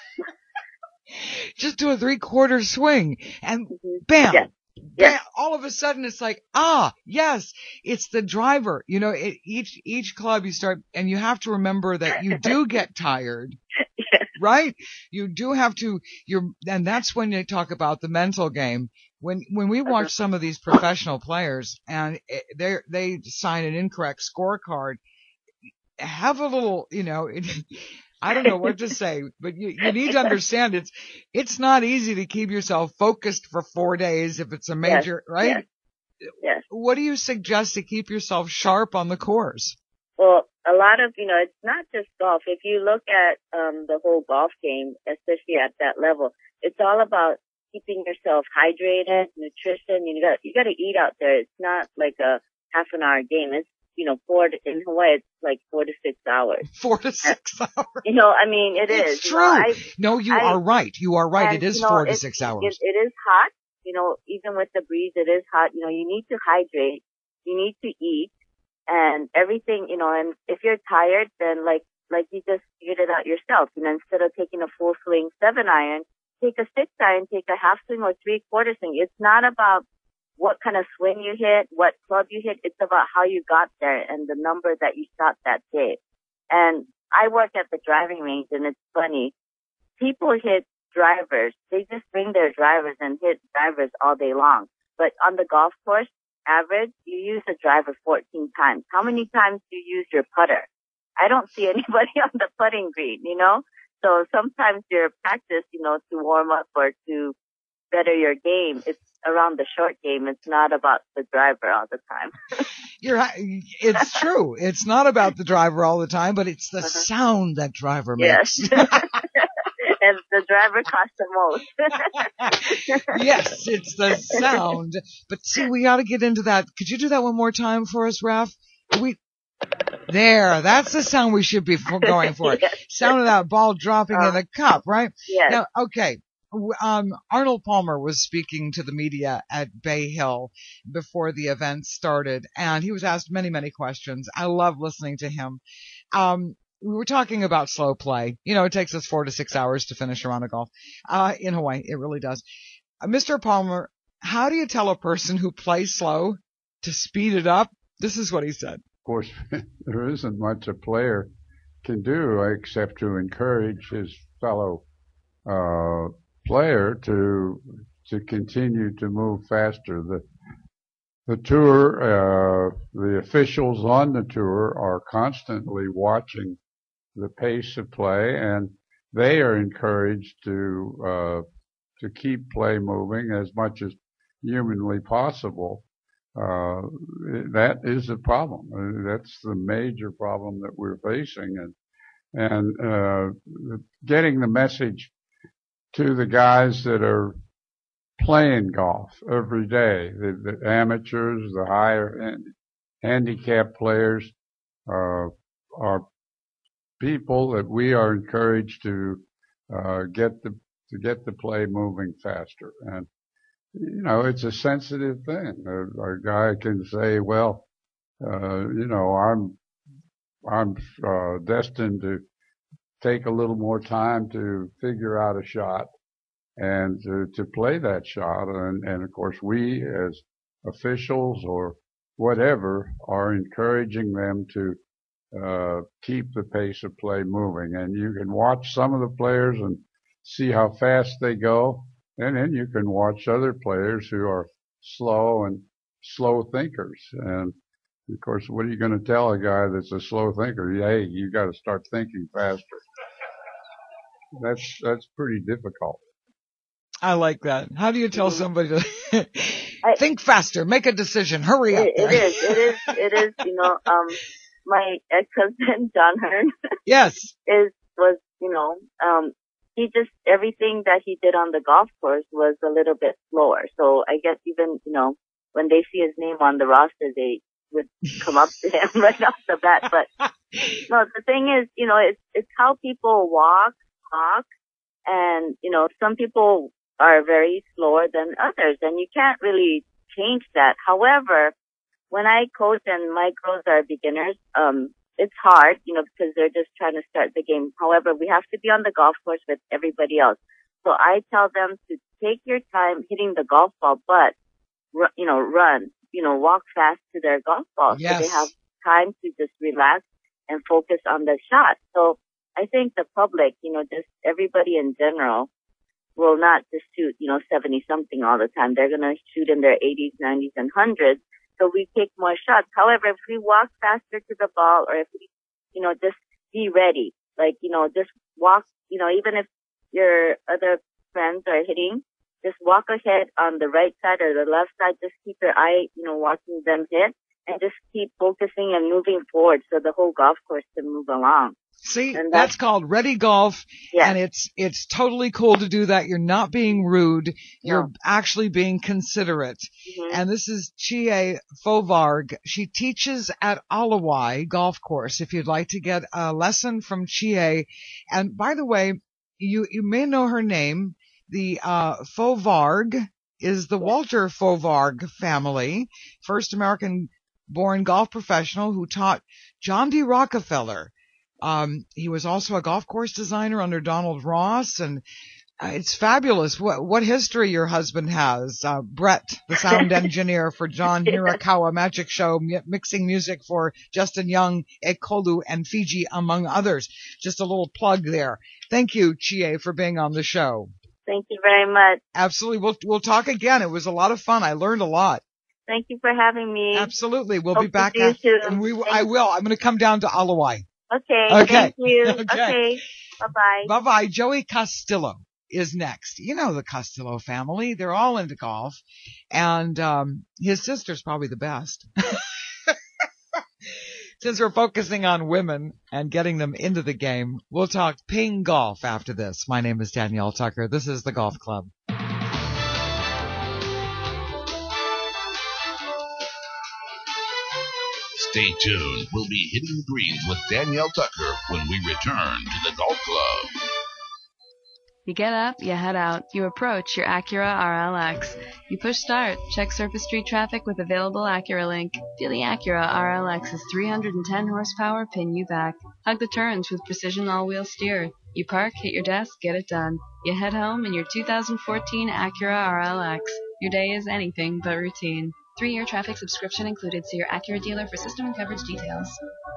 Just do a 3/4 swing and bam. Yeah. Yeah. All of a sudden it's like, yes, it's the driver. Each club you start, and you have to remember that you do get tired, right? You do have to, and that's when you talk about the mental game. When we watch some of these professional players and they sign an incorrect scorecard, have a little, I don't know what to say, but you need to understand it's not easy to keep yourself focused for 4 days if it's a major, right? Yes. What do you suggest to keep yourself sharp on the course? Well, a lot of, it's not just golf. If you look at the whole golf game, especially at that level, it's all about keeping yourself hydrated, nutrition. You got to eat out there. It's not like a half an hour game. It's in Hawaii, it's like 4 to 6 hours. 4 to 6 hours. It is. It's true. You are right. You are right. It is 4 to 6 hours. It is hot. Even with the breeze, it is hot. You need to hydrate. You need to eat and everything, and if you're tired, then like you just figured it out yourself. Instead of taking a full swing 7 iron, take a 6 iron, take a half swing or 3/4 swing. It's not about what kind of swing you hit, what club you hit. It's about how you got there and the number that you shot that day. And I work at the driving range, and it's funny. People hit drivers. They just bring their drivers and hit drivers all day long. But on the golf course, average, you use a driver 14 times. How many times do you use your putter? I don't see anybody on the putting green, you know? So sometimes your practice, you know, to warm up or to better your game, it's around the short game. It's not about the driver all the time. It's true. It's not about the driver all the time, but it's the sound that driver makes. Yes. And the driver costs the most. Yes, it's the sound. But see, we got to get into that. Could you do that one more time for us, Raph? There, that's the sound we should be going for. Yes. Sound of that ball dropping in the cup, right? Yes. Now, okay. Arnold Palmer was speaking to the media at Bay Hill before the event started, and he was asked many, many questions. I love listening to him. We were talking about slow play. You know, it takes us 4 to 6 hours to finish a round of golf. In Hawaii, it really does. Mr. Palmer, how do you tell a person who plays slow to speed it up? This is what he said. Of course, there isn't much a player can do except to encourage his fellow player to continue to move faster. The tour, the officials on the tour are constantly watching the pace of play, and they are encouraged to keep play moving as much as humanly possible. That is the problem. That's the major problem that we're facing, and getting the message to the guys that are playing golf every day, the amateurs, the higher handicap players, are people that we are encouraged to get the play moving faster. And you know, it's a sensitive thing. A guy can say, well, you know, I'm destined to take a little more time to figure out a shot and to play that shot. And of course, we as officials or whatever are encouraging them to keep the pace of play moving. And you can watch some of the players and see how fast they go. And then you can watch other players who are slow and slow thinkers. And of course, what are you going to tell a guy that's a slow thinker? Hey, you got to start thinking faster. That's pretty difficult. I like that. How do you tell somebody to think faster, make a decision, hurry up? It is. You know, my ex-husband John Hearn. Yes. was you know, he just, everything that he did on the golf course was a little bit slower. So I guess even, you know, when they see his name on the roster, they would come up to him right off the bat. But no, the thing is, you know, it's how people walk, talk, and, you know, some people are very slower than others, and you can't really change that. However, when I coach and my girls are beginners, it's hard, you know, because they're just trying to start the game. However, we have to be on the golf course with everybody else. So I tell them to take your time hitting the golf ball, but, you know, run, you know, walk fast to their golf ball. Yes. So they have time to just relax and focus on the shot. So I think the public, you know, just everybody in general will not just shoot, you know, 70 something all the time. They're going to shoot in their 80s, 90s, and 100s. So we take more shots. However, if we walk faster to the ball, or if we, you know, just be ready, like, you know, just walk, you know, even if your other friends are hitting, just walk ahead on the right side or the left side. Just keep your eye, you know, watching them hit, and just keep focusing and moving forward so the whole golf course can move along. See, that's called Ready Golf, yeah. And it's totally cool to do that. You're not being rude. You're actually being considerate. Mm-hmm. And this is Chie Fovarg. She teaches at Alawai Golf Course. If you'd like to get a lesson from Chie, and by the way, you may know her name. The Fovarg is the Walter Fovarg family, first American-born golf professional who taught John D. Rockefeller. He was also a golf course designer under Donald Ross, and it's fabulous what history your husband has. Brett, the sound engineer for John Hirakawa Magic Show, mixing music for Justin Young, Ekolu, and Fiji, among others. Just a little plug there. Thank you, Chie, for being on the show. Thank you very much. Absolutely. We'll talk again. It was a lot of fun. I learned a lot. Thank you for having me. Absolutely. We'll Hope be back. To see you And I will. I'm going to come down to Alawai. Okay. Thank you. Okay. Bye-bye. Bye-bye. Joey Castillo is next. You know the Castillo family. They're all into golf. And his sister's probably the best. Since we're focusing on women and getting them into the game, we'll talk ping golf after this. My name is Danielle Tucker. This is the Golf Club. Stay tuned. We'll be hitting the greens with Danielle Tucker when we return to the Golf Club. You get up, you head out, you approach your Acura RLX. You push start, check Surface Street traffic with available Acura Link. Feel the Acura RLX's 310 horsepower pin you back. Hug the turns with precision all-wheel steer. You park, hit your desk, get it done. You head home in your 2014 Acura RLX. Your day is anything but routine. 3-year traffic subscription included. See your Acura dealer for system and coverage details.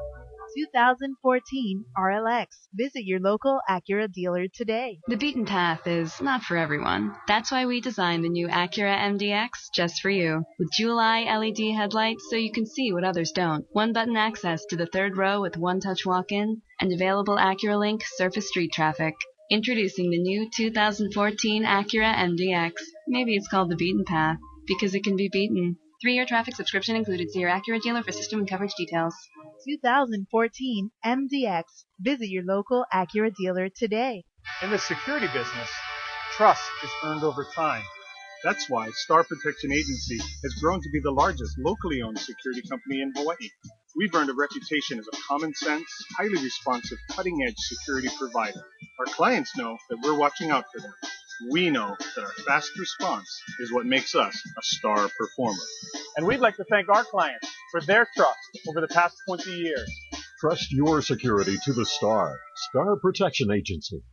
2014 RLX. Visit your local Acura dealer today. The beaten path is not for everyone. That's why we designed the new Acura MDX just for you. With Jewel Eye LED headlights so you can see what others don't. One-button access to the third row with one-touch walk-in. And available Acura Link Surface Street traffic. Introducing the new 2014 Acura MDX. Maybe it's called the beaten path because it can be beaten. 3-year traffic subscription included. See your Acura dealer for system and coverage details. 2014 MDX. Visit your local Acura dealer today. In the security business, trust is earned over time. That's why Star Protection Agency has grown to be the largest locally owned security company in Hawaii. We've earned a reputation as a common sense, highly responsive, cutting-edge security provider. Our clients know that we're watching out for them. We know that our fast response is what makes us a star performer. And we'd like to thank our clients for their trust over the past 20 years. Trust your security to the Star. Star Protection Agency.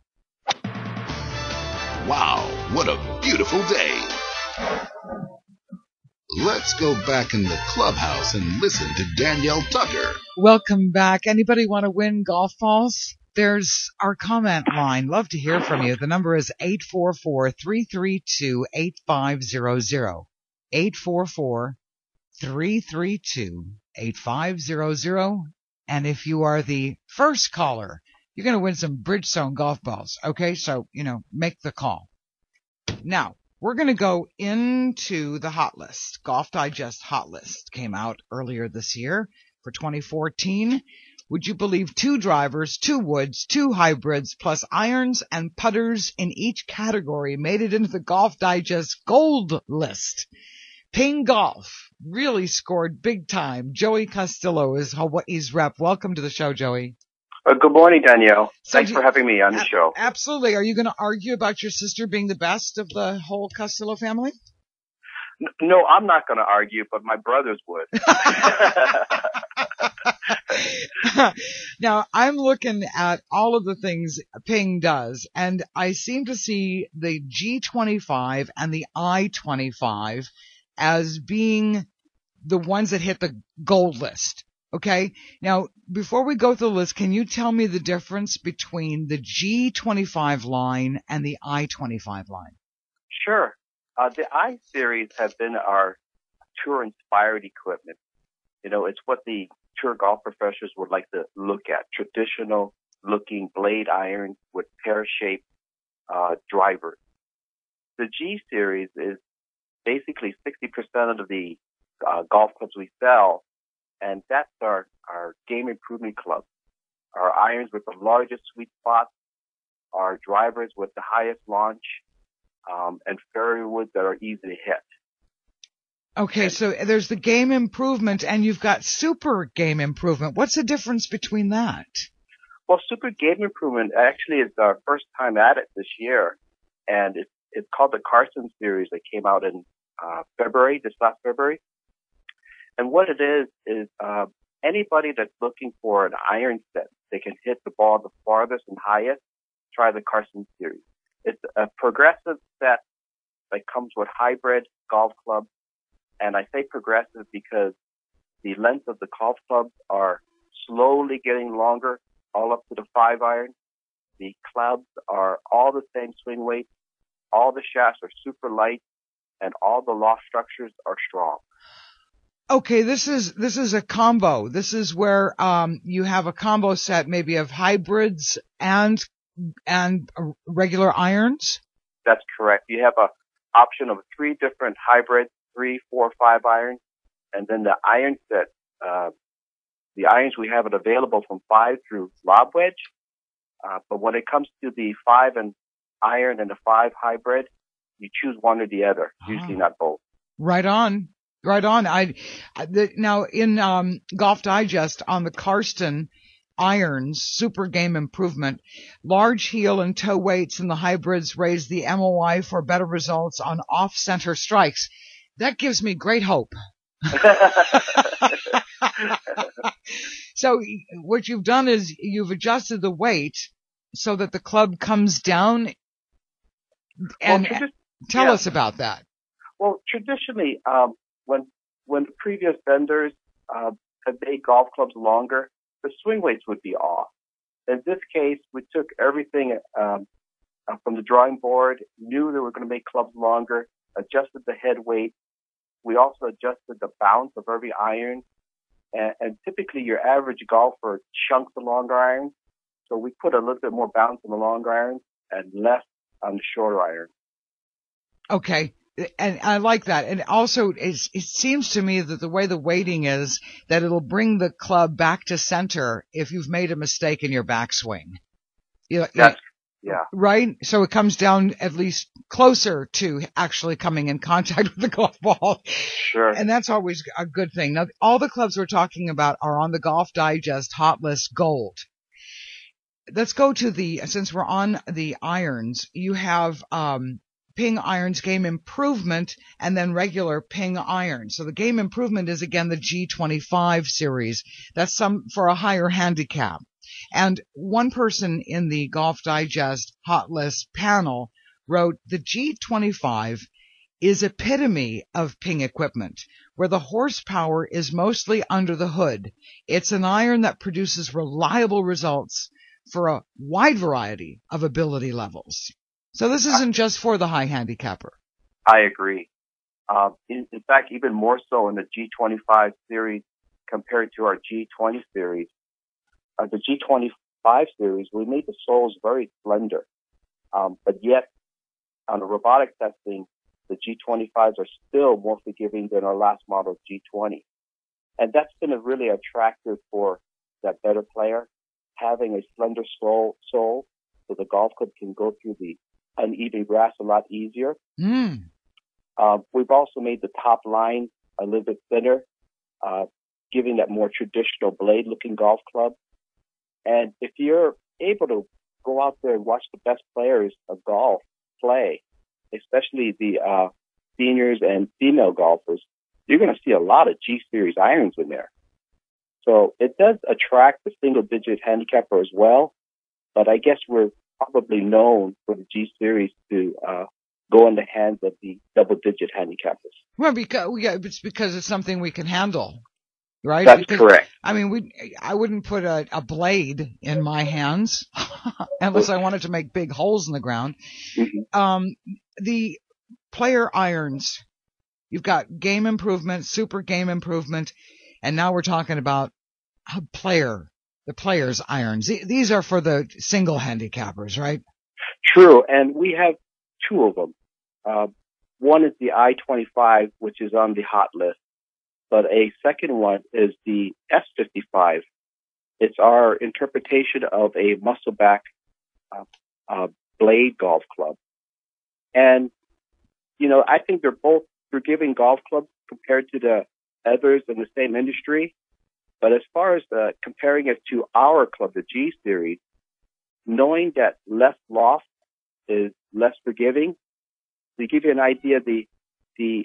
Wow, what a beautiful day. Let's go back in the clubhouse and listen to Danielle Tucker. Welcome back. Anybody want to win golf balls? There's our comment line. Love to hear from you. The number is 844-332-8500. 844-332-8500. And if you are the first caller, you're going to win some Bridgestone golf balls. Okay, so, make the call. Now, we're going to go into the hot list. Golf Digest hot list came out earlier this year for 2014. Would you believe 2 drivers, 2 woods, 2 hybrids, plus irons and putters in each category made it into the Golf Digest gold list? Ping Golf really scored big time. Joey Castillo is Hawaii's rep. Welcome to the show, Joey. Good morning, Danielle. Thanks for having me on the show. Absolutely. Are you going to argue about your sister being the best of the whole Castillo family? No, I'm not going to argue, but my brothers would. Now, I'm looking at all of the things Ping does, and I seem to see the G25 and the I-25 as being the ones that hit the gold list. Okay? Now, before we go through the list, can you tell me the difference between the G25 line and the I-25 line? Sure. The I-Series have been our tour-inspired equipment. It's what the tour golf professionals would like to look at. Traditional-looking blade irons with pear-shaped drivers. The G-Series is basically 60% of the golf clubs we sell, and that's our game improvement club. Our irons with the largest sweet spots, our drivers with the highest launch, and fairway woods that are easy to hit. Okay, so there's the game improvement, and you've got super game improvement. What's the difference between that? Well, super game improvement actually is our first time at it this year, and it's called the Carson Series. That came out in this last February. And what it is anybody that's looking for an iron set that can hit the ball the farthest and highest, try the Carson Series. It's a progressive set that comes with hybrid golf clubs. And I say progressive because the length of the golf clubs are slowly getting longer, all up to the 5-iron. The clubs are all the same swing weight, All the shafts are super light, and all the loft structures are strong. Okay, this is a combo. This is where you have a combo set, maybe of hybrids and regular irons. That's correct. You have a option of 3 different hybrids, 3, 4, 5 irons, and then the iron set. The irons we have it available from 5 through lob wedge. But when it comes to the 5 and iron and the 5 hybrid, you choose one or the other, usually not both. Right on. Right on. Now in Golf Digest on the Karsten irons, super game improvement, large heel and toe weights in the hybrids raise the MOI for better results on off-center strikes. That gives me great hope. So what you've done is you've adjusted the weight so that the club comes down. And tell us about that. Well, traditionally, when previous vendors have made golf clubs longer, the swing weights would be off. In this case, we took everything from the drawing board, knew they were going to make clubs longer, adjusted the head weight. We also adjusted the bounce of every iron. And typically, your average golfer chunks the longer irons. So we put a little bit more bounce on the longer irons and less on the shorter irons. Okay. And I like that. And also, it seems to me that the way the weighting is, that it'll bring the club back to center if you've made a mistake in your backswing. Yeah. Right? So it comes down at least closer to actually coming in contact with the golf ball. Sure. And that's always a good thing. Now, all the clubs we're talking about are on the Golf Digest Hot List Gold. Let's go to since we're on the irons, you have, Ping irons, game improvement, and then regular Ping irons. So the game improvement is again the G25 series. That's for a higher handicap. And one person in the Golf Digest Hot List panel wrote, the G25 is epitome of Ping equipment, where the horsepower is mostly under the hood. It's an iron that produces reliable results for a wide variety of ability levels. So this isn't just for the high handicapper. I agree. In fact, even more so in the G25 series compared to our G20 series. The G25 series, we made the soles very slender. But yet, on the robotic testing, the G25s are still more forgiving than our last model G20. And that's been really attractive for that better player, having a slender sole so the golf club can go through the uneven grass a lot easier. We've also made the top line a little bit thinner, giving that more traditional blade-looking golf club. And if you're able to go out there and watch the best players of golf play, especially the seniors and female golfers, you're going to see a lot of G-Series irons in there. So it does attract the single-digit handicapper as well, but I guess we're probably known for the G-Series to go in the hands of the double-digit handicappers. Well, it's because it's something we can handle, right? That's correct. I mean, I wouldn't put a blade in my hands unless I wanted to make big holes in the ground. Mm-hmm. The player irons, you've got game improvement, super game improvement, and now we're talking about the player's irons. These are for the single handicappers, right? True, and we have 2 of them. One is the I-25, which is on the hot list, but a second one is the S-55. It's our interpretation of a muscleback blade golf club. And, I think they're both forgiving golf clubs compared to the others in the same industry. But as far as comparing it to our club, the G Series, knowing that less loft is less forgiving, to give you an idea, the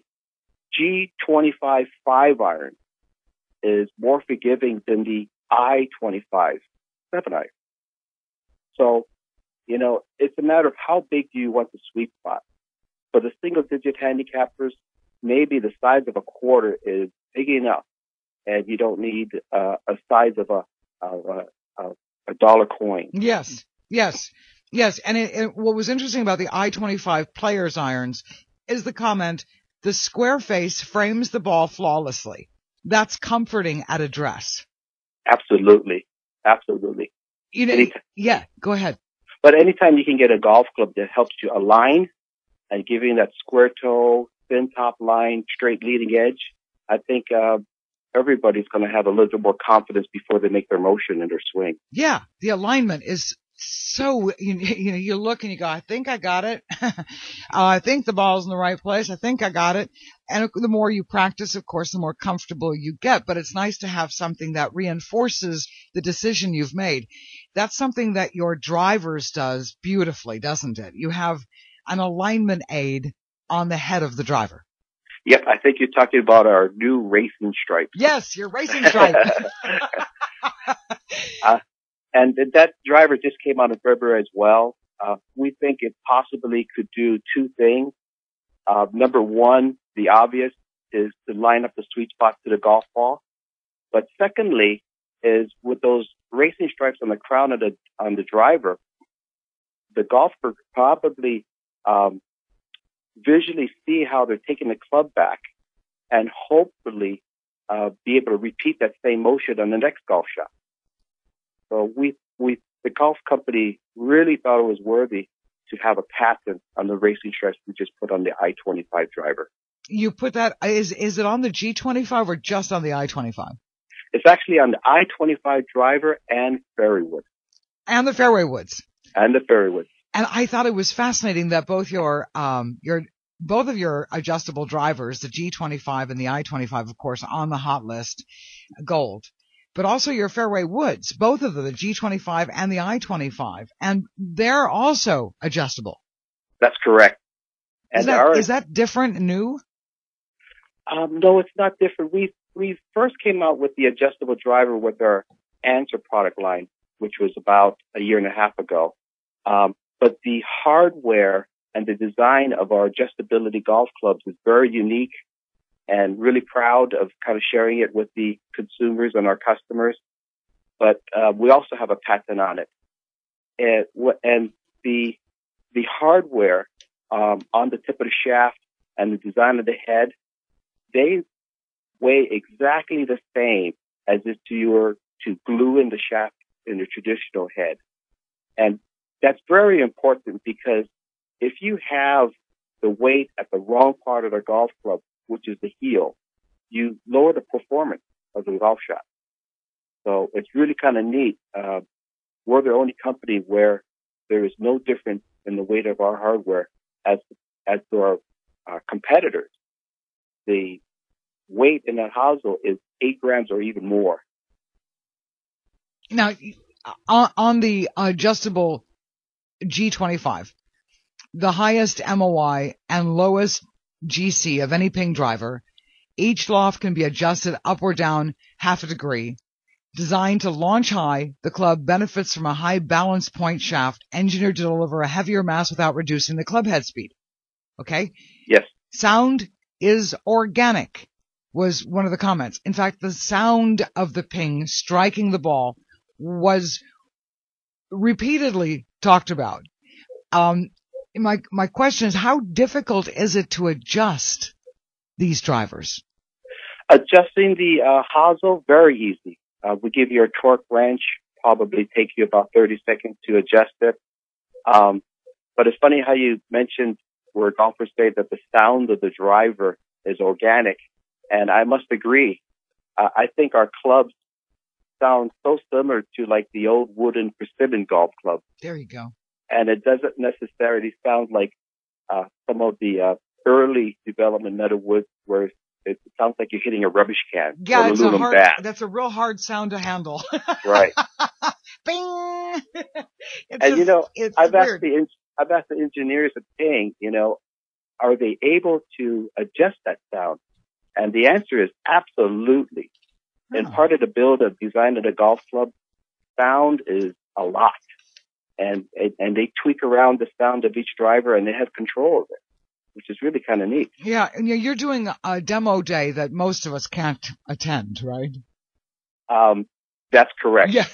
G25 5-iron is more forgiving than the I-25 7-iron. So, it's a matter of how big do you want the sweet spot. For the single-digit handicappers, maybe the size of a quarter is big enough, and you don't need a size of a dollar coin. Yes. Yes, and what was interesting about the I-25 players irons is the comment, the square face frames the ball flawlessly. That's comforting at address. Absolutely. Absolutely. You know, yeah, go ahead. But anytime you can get a golf club that helps you align and give you that square toe, thin top line, straight leading edge, I think everybody's going to have a little bit more confidence before they make their motion in their swing. Yeah, the alignment is so, you look and you go, I think I got it. I think the ball's in the right place. I think I got it. And the more you practice, of course, the more comfortable you get. But it's nice to have something that reinforces the decision you've made. That's something that your drivers does beautifully, doesn't it? You have an alignment aid on the head of the driver. Yep, I think you're talking about our new racing stripes. Yes, your racing stripe. And that driver just came out in February as well. We think it possibly could do two things. Number one, the obvious is to line up the sweet spot to the golf ball. But secondly is with those racing stripes on the crown of on the driver, the golfer could probably visually see how they're taking the club back and hopefully be able to repeat that same motion on the next golf shot. So the golf company really thought it was worthy to have a patent on the racing stripes we just put on the I-25 driver. You put that, is it on the G25 or just on the I-25? It's actually on the I-25 driver and fairway woods. And the fairway woods. And the fairway woods. And I thought it was fascinating that both of your adjustable drivers, the G25 and the I-25, of course, on the hot list, gold. But also your fairway woods, both of them, the G25 and the I-25, and they're also adjustable. That's correct. And is that different, new? No, it's not different. We first came out with the adjustable driver with our Answer product line, which was about a year and a half ago. But the hardware and the design of our adjustability golf clubs is very unique. And really proud of kind of sharing it with the consumers and our customers. But we also have a patent on it. And the hardware on the tip of the shaft and the design of the head, they weigh exactly the same as if you were to glue in the shaft in the traditional head. And that's very important because if you have the weight at the wrong part of the golf club, which is the heel, you lower the performance of the golf shot. So it's really kind of neat. We're the only company where there is no difference in the weight of our hardware as to our competitors. The weight in that hosel is 8 grams or even more. Now, on the adjustable G25, the highest MOI and lowest GC of any ping driver, each loft can be adjusted up or down half a degree. Designed to launch high, the club benefits from a high balance point shaft engineered to deliver a heavier mass without reducing the club head speed. Okay? Yes. Sound is organic, was one of the comments. In fact, the sound of the ping striking the ball was repeatedly talked about. My question is, how difficult is it to adjust these drivers? Adjusting the hosel, very easy. We give you a torque wrench, probably take you about 30 seconds to adjust it. But it's funny how you mentioned where golfers say that the sound of the driver is organic. And I must agree. I think our clubs sound so similar to like the old wooden persimmon golf club. There you go. And it doesn't necessarily sound like some of the early development metal woods where it sounds like you're hitting a rubbish can. Yeah, that's a real hard sound to handle. Right. Bing! I've asked the engineers at Ping, are they able to adjust that sound? And the answer is absolutely. Oh. And part of the build of design of the golf club, sound is a lot. And they tweak around the sound of each driver and they have control of it, which is really kind of neat. Yeah, and you're doing a demo day that most of us can't attend, right? That's correct. Yeah.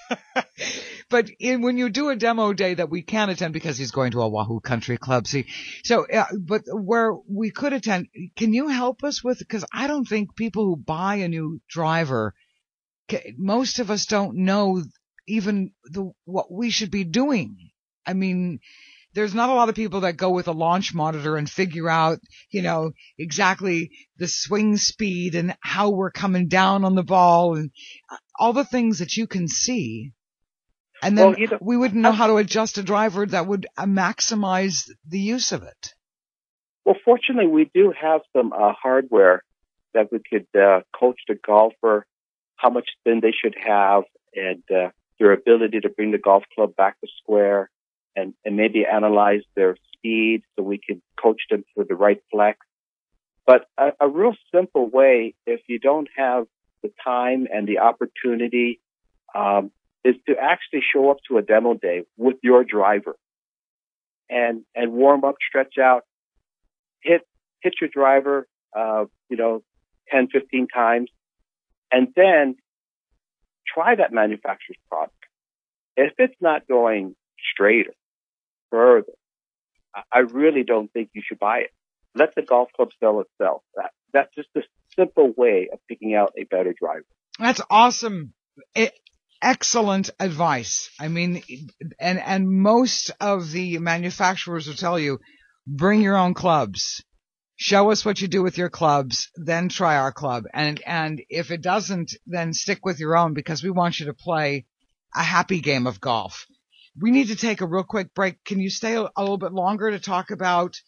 But when you do a demo day that we can't attend because he's going to a Wahoo Country Club, but where we could attend, can you help us with, because I don't think people who buy a new driver, most of us don't know even what we should be doing. I mean, there's not a lot of people that go with a launch monitor and figure out, exactly the swing speed and how we're coming down on the ball and all the things that you can see. And then we wouldn't know how to adjust a driver that would maximize the use of it. Well, fortunately, we do have some hardware that we could coach the golfer how much spin they should have and their ability to bring the golf club back to square. And maybe analyze their speed so we could coach them for the right flex. But a real simple way, if you don't have the time and the opportunity, is to actually show up to a demo day with your driver and warm up, stretch out, hit your driver, 10, 15 times, and then try that manufacturer's product. If it's not going straight or further, I really don't think you should buy it. Let the golf club sell itself. That's just a simple way of picking out a better driver. That's awesome. Excellent advice. I mean, and most of the manufacturers will tell you, bring your own clubs. Show us what you do with your clubs, then try our club. And if it doesn't, then stick with your own because we want you to play a happy game of golf. We need to take a real quick break. Can you stay a little bit longer to talk about,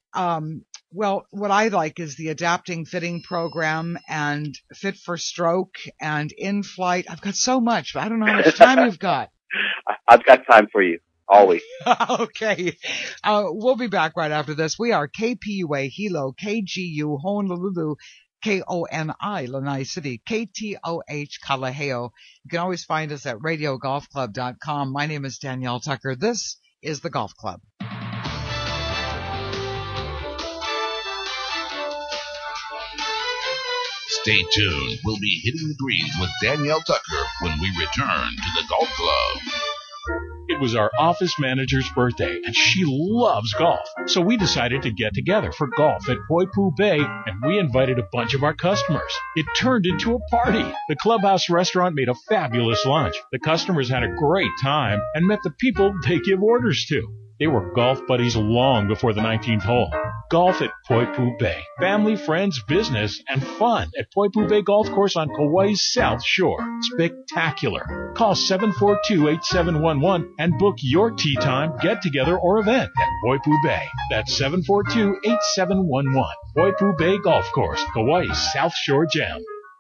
what I like is the adapting fitting program and Fit for Stroke and in-flight. I've got so much, but I don't know how much time you've got. I've got time for you, always. Okay. We'll be back right after this. We are KPUA, Hilo, KGU, Honolulu, KONI, Lanai City, KTOH, Kalaheo. You can always find us at radiogolfclub.com. My name is Danielle Tucker. This is the Golf Club. Stay tuned. We'll be hitting the greens with Danielle Tucker when we return to the Golf Club. It was our office manager's birthday, and she loves golf. So we decided to get together for golf at Poipu Bay, and we invited a bunch of our customers. It turned into a party. The Clubhouse restaurant made a fabulous lunch. The customers had a great time and met the people they give orders to. They were golf buddies long before the 19th hole. Golf at Poipu Bay. Family, friends, business, and fun at Poipu Bay Golf Course on Kauai's South Shore. Spectacular. Call 742-8711 and book your tee time, get-together, or event at Poipu Bay. That's 742-8711. Poipu Bay Golf Course, Kauai's South Shore Gem.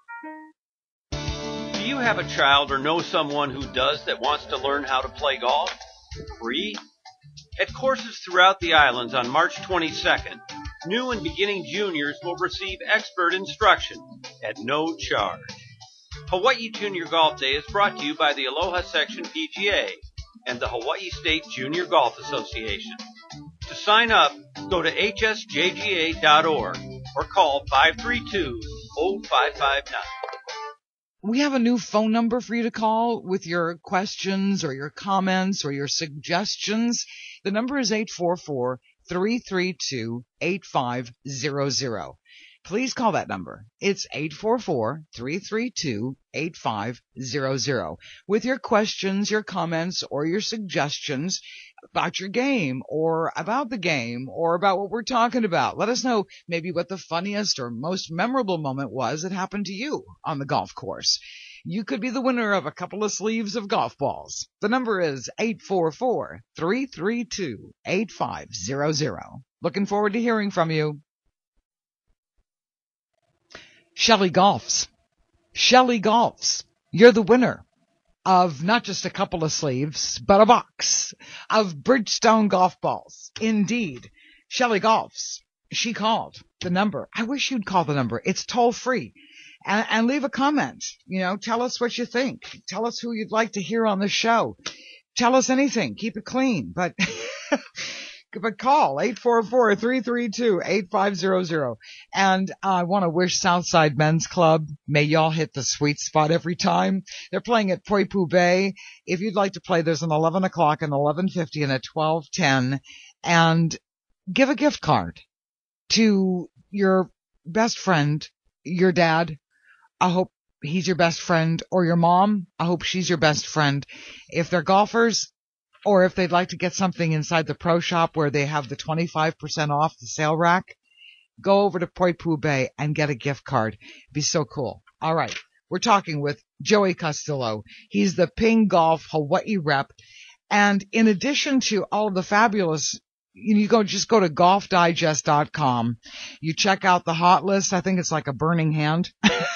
Do you have a child or know someone who does that wants to learn how to play golf? Free? At courses throughout the islands on March 22nd, new and beginning juniors will receive expert instruction at no charge. Hawaii Junior Golf Day is brought to you by the Aloha Section PGA and the Hawaii State Junior Golf Association. To sign up, go to hsjga.org or call 532-0559. We have a new phone number for you to call with your questions or your comments or your suggestions. The number is 844-332-8500. Please call that number. It's 844-332-8500 with your questions, your comments, or your suggestions about your game or about the game or about what we're talking about. Let us know maybe what the funniest or most memorable moment was that happened to you on the golf course. You could be the winner of a couple of sleeves of golf balls. The number is 844-332-8500. Looking forward to hearing from you. Shelley Golfs. Shelley Golfs. You're the winner of not just a couple of sleeves, but a box of Bridgestone golf balls. Indeed. Shelley Golfs. She called the number. I wish you'd call the number. It's toll free. And leave a comment. Tell us what you think. Tell us who you'd like to hear on the show. Tell us anything. Keep it clean. But but call 844-332-8500. And I want to wish Southside Men's Club, may y'all hit the sweet spot every time. They're playing at Poipu Bay. If you'd like to play, there's an 11 o'clock, an 11:50, and a 12:10. And give a gift card to your best friend, your dad. I hope he's your best friend, or your mom. I hope she's your best friend. If they're golfers, or if they'd like to get something inside the pro shop where they have the 25% off the sale rack, go over to Poipu Bay and get a gift card. It'd be so cool. All right. We're talking with Joey Castillo. He's the Ping Golf Hawaii rep. And in addition to all of the fabulous, you just go to golfdigest.com. You check out the hot list. I think it's like a burning hand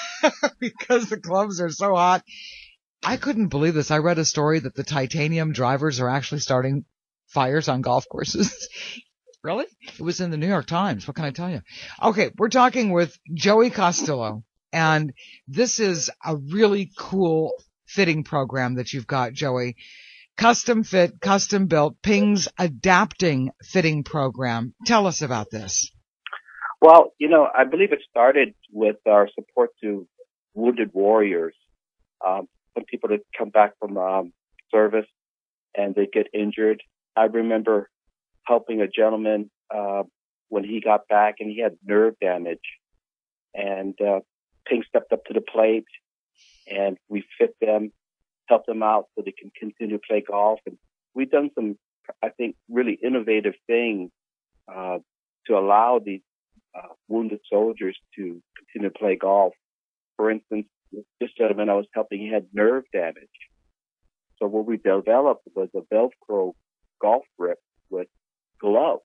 because the clubs are so hot. I couldn't believe this. I read a story that the titanium drivers are actually starting fires on golf courses. Really? It was in the New York Times. What can I tell you? Okay, we're talking with Joey Castillo, and this is a really cool fitting program that you've got, Joey. Custom fit, custom built, Ping's adapting fitting program. Tell us about this. Well, I believe it started with our support to wounded warriors. Some people that come back from service and they get injured. I remember helping a gentleman when he got back and he had nerve damage, and Ping stepped up to the plate and we fit them, helped them out so they can continue to play golf. And we've done some, I think, really innovative things to allow these wounded soldiers to continue to play golf. For instance, this gentleman I was helping, he had nerve damage. So what we developed was a Velcro golf grip with gloves.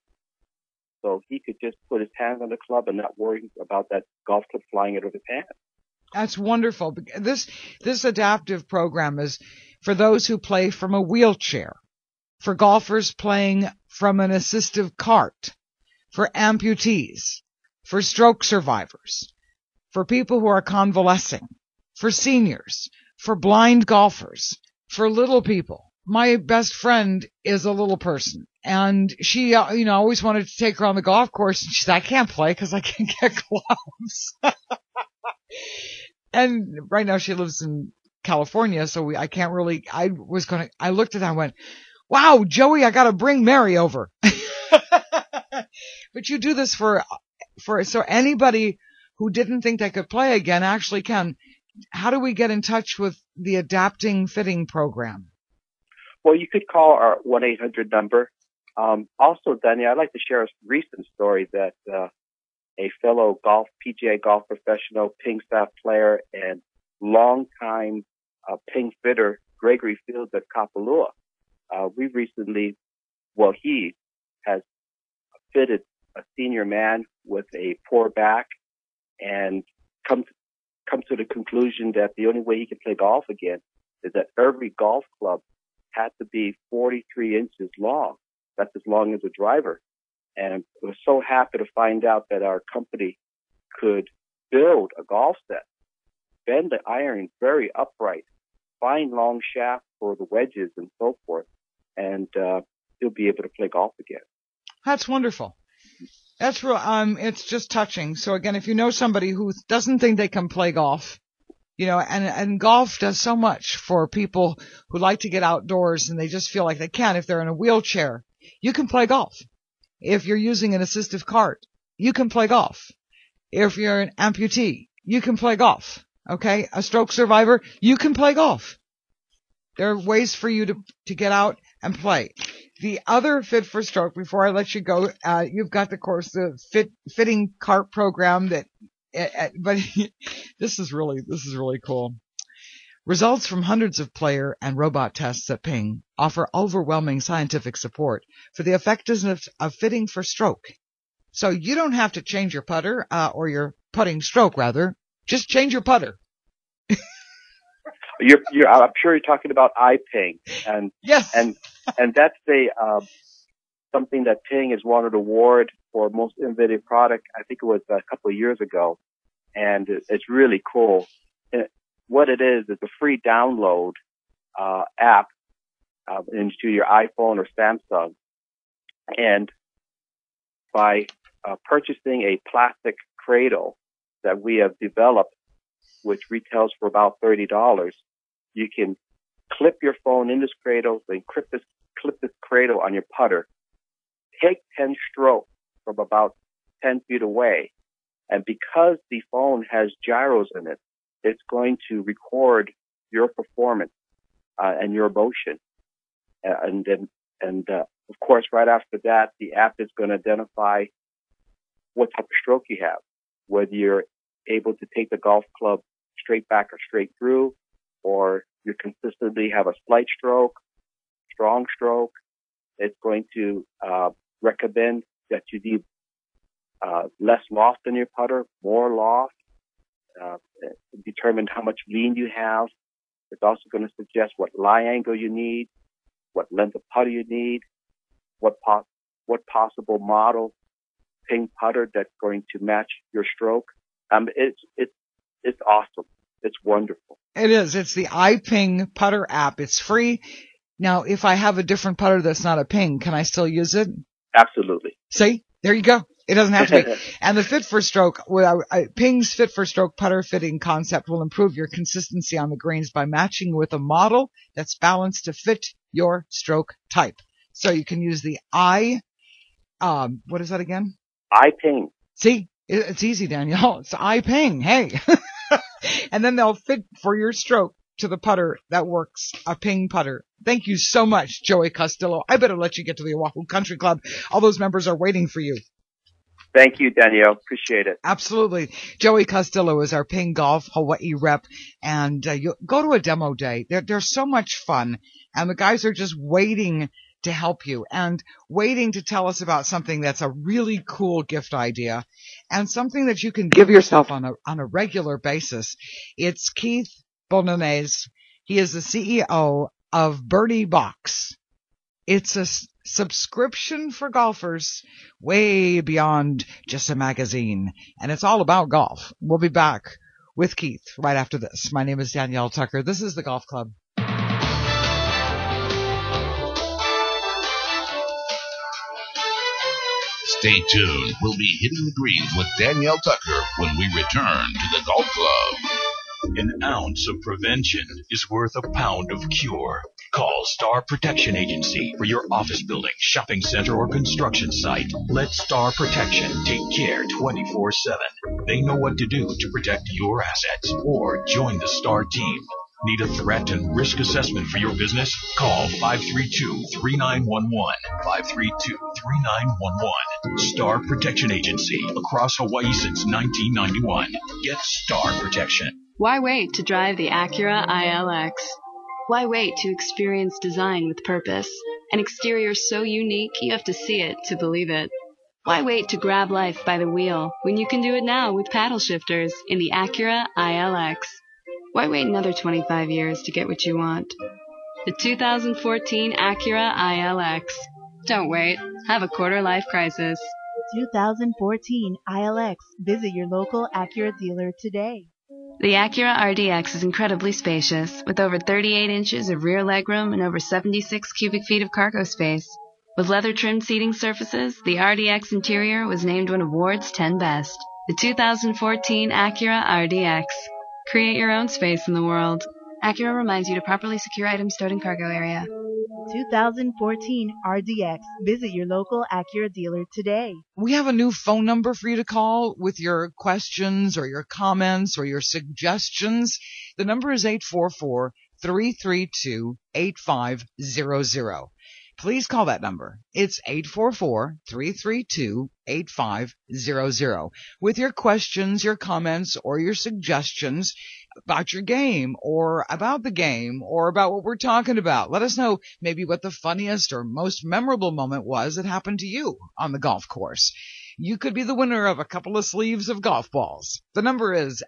So he could just put his hands on the club and not worry about that golf club flying out of his hand. That's wonderful. This adaptive program is for those who play from a wheelchair, for golfers playing from an assistive cart, for amputees, for stroke survivors, for people who are convalescing, for seniors, for blind golfers, for little people. My best friend is a little person, and she, always wanted to take her on the golf course, and she said, I can't play because I can't get gloves. And right now she lives in California, so I can't really, I looked at that and went, wow, Joey, I gotta bring Mary over. But you do this for so anybody who didn't think they could play again actually can. How do we get in touch with the Adapting Fitting program? Well, you could call our 1-800 number. Also, Danny, I'd like to share a recent story that a fellow PGA golf professional, Ping staff player, and longtime Ping fitter, Gregory Fields at Kapalua. He has fitted a senior man with a poor back and come to the conclusion that the only way he can play golf again is that every golf club had to be 43 inches long. That's as long as a driver. And I was so happy to find out that our company could build a golf set, bend the iron very upright, find long shafts for the wedges and so forth, and he'll be able to play golf again. That's wonderful. That's real. It's just touching. So again, if you know somebody who doesn't think they can play golf, and golf does so much for people who like to get outdoors and they just feel like they can't. If they're in a wheelchair, you can play golf. If you're using an assistive cart, you can play golf. If you're an amputee, you can play golf. Okay? A stroke survivor, you can play golf. There are ways for you to get out and play. The other Fit for Stroke, before I let you go, you've got, of course, the fitting cart program but this is really cool. Results from hundreds of player and robot tests at Ping offer overwhelming scientific support for the effectiveness of fitting for stroke. So you don't have to change your putter, or your putting stroke rather. Just change your putter. I'm sure you're talking about iPing, and yes, and that's something that Ping has won an award for most innovative product. I think it was a couple of years ago, and it's really cool. What it is a free download app into your iPhone or Samsung, and by purchasing a plastic cradle that we have developed, which retails for about $30. You can clip your phone in this cradle, then clip this cradle on your putter, take 10 strokes from about 10 feet away. And because the phone has gyros in it, it's going to record your performance and your motion. And of course, right after that, the app is going to identify what type of stroke you have, whether you're able to take the golf club straight back or straight through, or you consistently have a slight stroke, strong stroke. It's going to recommend that you need less loft in your putter, more loft, determine how much lean you have. It's also going to suggest what lie angle you need, what length of putter you need, what possible model ping putter that's going to match your stroke. It's awesome. It's wonderful. It is. It's the iPing putter app. It's free. Now, if I have a different putter that's not a ping, can I still use it? Absolutely. See? There you go. It doesn't have to be. And the Fit for Stroke, Ping's Fit for Stroke putter fitting concept will improve your consistency on the greens by matching with a model that's balanced to fit your stroke type. So you can use the what is that again? iPing. See? It's easy, Danielle. It's iPing. Hey. And then they'll fit for your stroke to the putter that works, a ping putter. Thank you so much, Joey Castillo. I better let you get to the Oahu Country Club. All those members are waiting for you. Thank you, Danielle. Appreciate it. Absolutely. Joey Castillo is our Ping Golf Hawaii rep, and you go to a demo day. They're so much fun, and the guys are just waiting to help you and waiting to tell us about something that's a really cool gift idea and something that you can give yourself on a regular basis. It's Keith Bolognese. He is the CEO of Birdie Box. It's a subscription for golfers way beyond just a magazine, and it's all about golf. We'll be back with Keith right after this. My name is Danielle Tucker. This is the Golf Club. Stay tuned. We'll be hitting the greens with Danielle Tucker when we return to the Golf Club. An ounce of prevention is worth a pound of cure. Call Star Protection Agency for your office building, shopping center, or construction site. Let Star Protection take care 24/7. They know what to do to protect your assets. Or join the Star team. Need a threat and risk assessment for your business? Call 532-3911. 532-3911. Star Protection Agency. Across Hawaii since 1991. Get Star Protection. Why wait to drive the Acura ILX? Why wait to experience design with purpose? An exterior so unique you have to see it to believe it. Why wait to grab life by the wheel when you can do it now with paddle shifters in the Acura ILX? Why wait another 25 years to get what you want? The 2014 Acura ILX. Don't wait. Have a quarter-life crisis. 2014 ILX. Visit your local Acura dealer today. The Acura RDX is incredibly spacious, with over 38 inches of rear legroom and over 76 cubic feet of cargo space. With leather-trimmed seating surfaces, the RDX interior was named one of Ward's 10 Best. The 2014 Acura RDX. Create your own space in the world. Acura reminds you to properly secure items stored in cargo area. 2014 RDX. Visit your local Acura dealer today. We have a new phone number for you to call with your questions or your comments or your suggestions. The number is 844-332-8500. Please call that number. It's 844-332-8500 with your questions, your comments, or your suggestions about your game or about the game or about what we're talking about. Let us know maybe what the funniest or most memorable moment was that happened to you on the golf course. You could be the winner of a couple of sleeves of golf balls. The number is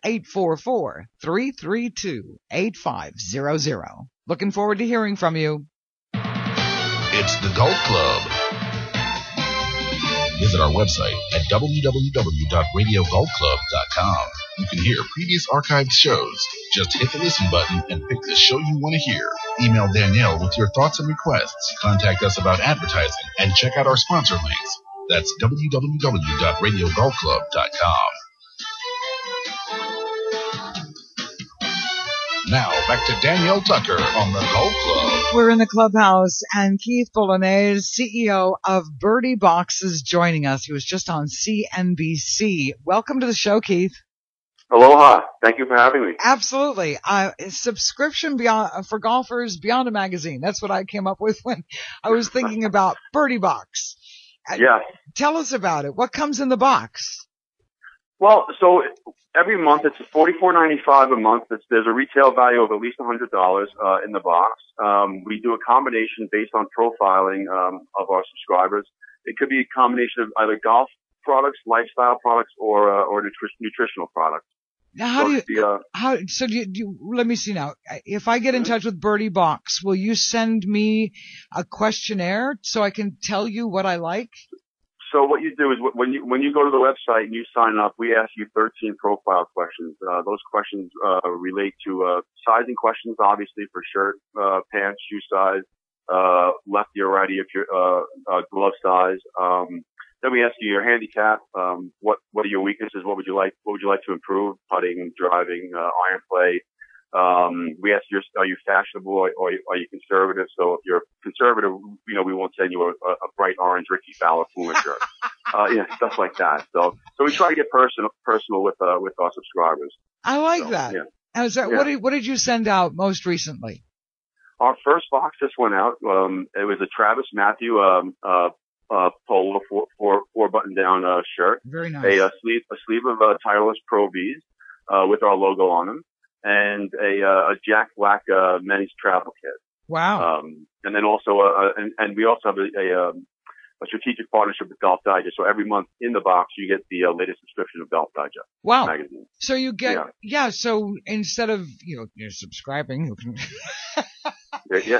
844-332-8500. Looking forward to hearing from you. It's the Golf Club. Visit our website at www.radiogolfclub.com. You can hear previous archived shows. Just hit the listen button and pick the show you want to hear. Email Danielle with your thoughts and requests. Contact us about advertising and check out our sponsor links. That's www.radiogolfclub.com. Now, back to Danielle Tucker on the Golf Club. We're in the clubhouse, and Keith Bolognese, CEO of Birdie Box, is joining us. He was just on CNBC. Welcome to the show, Keith. Aloha. Thank you for having me. Absolutely. Subscription for golfers beyond a magazine. That's what I came up with when I was thinking about Birdie Box. Yeah. Tell us about it. What comes in the box? Well, so every month it's $44.95 a month. There's a retail value of at least $100 in the box. We do a combination based on profiling of our subscribers. It could be a combination of either golf products, lifestyle products, or nutritional products. Now, let me see now. If I get in touch with Birdie Box, will you send me a questionnaire so I can tell you what I like? So what you do is when you go to the website and you sign up, we ask you 13 profile questions. Those questions relate to sizing questions, obviously, for shirt, pants, shoe size, lefty or righty if you're glove size. Then we ask you your handicap. What are your weaknesses? What would you like to improve? Putting, driving, iron play. We ask you, are you fashionable or are you conservative? So if you're conservative, we won't send you a bright orange Ricky Fowler Puma shirt. Stuff like that. So we try to get personal with our subscribers. I like that. Yeah. What did you send out most recently? Our first box just went out. It was a Travis Matthew, polo, four button down, shirt. Very nice. A sleeve of, Tireless Pro V's, with our logo on them. And a Jack Black men's travel kit. Wow. And then also and we also have a strategic partnership with Golf Digest. So every month in the box you get the latest subscription of Golf Digest magazine. So you get so instead of you're subscribing, you can Yeah.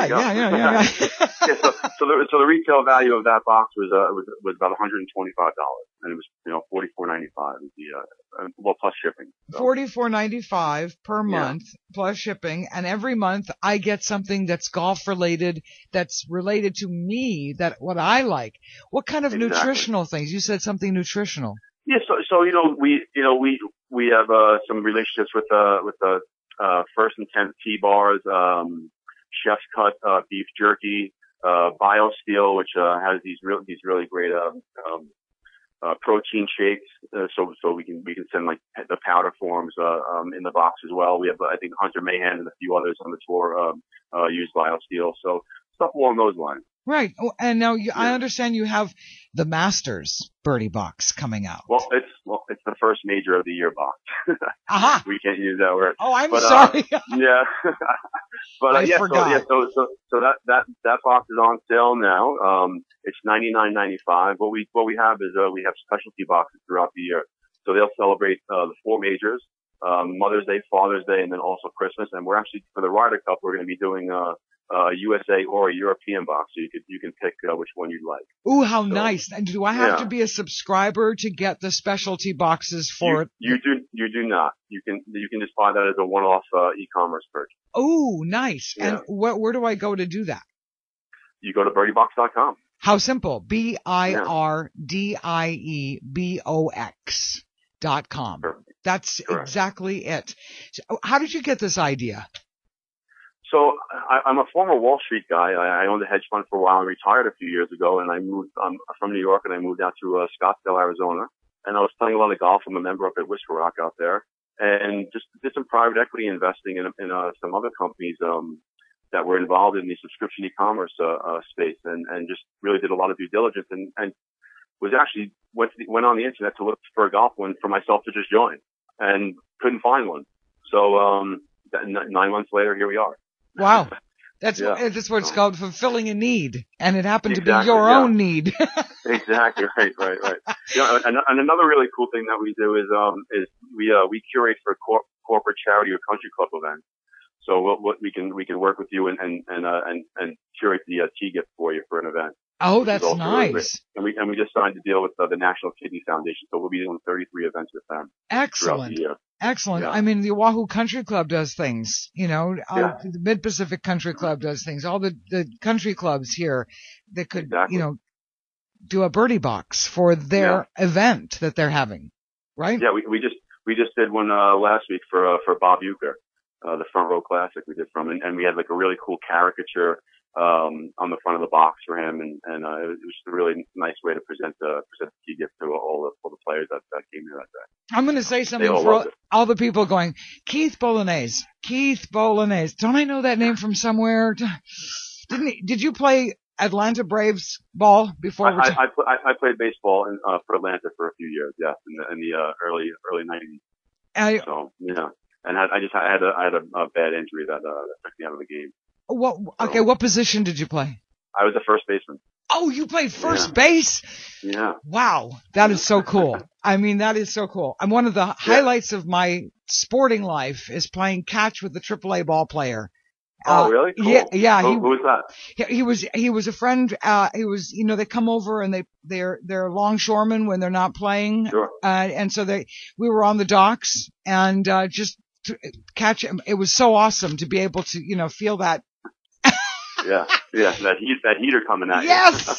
So the retail value of that box was about $125, and it was $44.95 plus shipping. So. $44.95 per month plus shipping, and every month I get something that's golf related, that's related to me, that what I like. What kind of nutritional things? You said something nutritional. Yeah. So we have some relationships with First Intent T-bars. Chef's Cut beef jerky, BioSteel, which has these really great protein shakes. So we can send like the powder forms in the box as well. We have I think Hunter Mahan and a few others on the tour use BioSteel. So stuff along those lines. Right. Oh, and now I understand you have the Masters Birdie Box coming out. Well, it's the first major of the year box. Aha. We can't use that word. Oh, I'm sorry. Yeah. But I forgot. So that box is on sale now. It's $99.95. What we have is we have specialty boxes throughout the year. So they'll celebrate the four majors, Mother's Day, Father's Day, and then also Christmas. And we're actually, for the Ryder Cup, we're going to be doing a USA or a European box, so you can pick which one you'd like. Ooh, how nice! And do I have to be a subscriber to get the specialty boxes for it? You do not. You can just buy that as a one-off e-commerce purchase. Oh, nice! Yeah. And where do I go to do that? You go to birdiebox.com. How simple? BIRDIEBOX.com. That's exactly it. So how did you get this idea? So I'm a former Wall Street guy. I owned a hedge fund for a while and retired a few years ago. And I moved from New York and I moved out to Scottsdale, Arizona. And I was playing a lot of golf. I'm a member up at Whisker Rock out there, and just did some private equity investing in some other companies that were involved in the subscription e-commerce space, and just really did a lot of due diligence and was actually went on the internet to look for a golf one for myself to just join, and couldn't find one. So 9 months later, here we are. Wow. That's what it's called, fulfilling a need. And it happened to be your own need. Exactly. Right. And another really cool thing that we do is we curate for corporate charity or country club events. So we can work with you and curate the tea gift for you for an event. Oh, that's nice. Really, and we just signed a deal with the National Kidney Foundation, so we'll be doing 33 events with them. Excellent. The year. Excellent. Yeah. I mean, the Oahu Country Club does things, the Mid-Pacific Country Club does things. All the country clubs here that could, do a birdie box for their event that they're having, right? Yeah, we just did one last week for Bob Uecker, the Front Row Classic we did from, and we had like a really cool caricature on the front of the box for him, and it was just a really nice way to present the key gift to all the players that came here that day. I'm going to say something for all the people going, Keith Bolognese. Don't I know that name from somewhere? Did you play Atlanta Braves ball before? I played baseball for Atlanta for a few years, in the early 90s. So yeah, and I had a bad injury that took me out of the game. What position did you play? I was a first baseman. Oh, you played first base? Yeah. Wow, that is so cool. I mean, that is so cool. And one of the highlights of my sporting life is playing catch with the AAA ball player. Oh, really? Cool. Yeah. Who was that? He was a friend. They come over and they're longshoremen when they're not playing. Sure. And so we were on the docks and, just to catch him. It was so awesome to be able to, feel that. Yeah, that heater coming at you. Yes!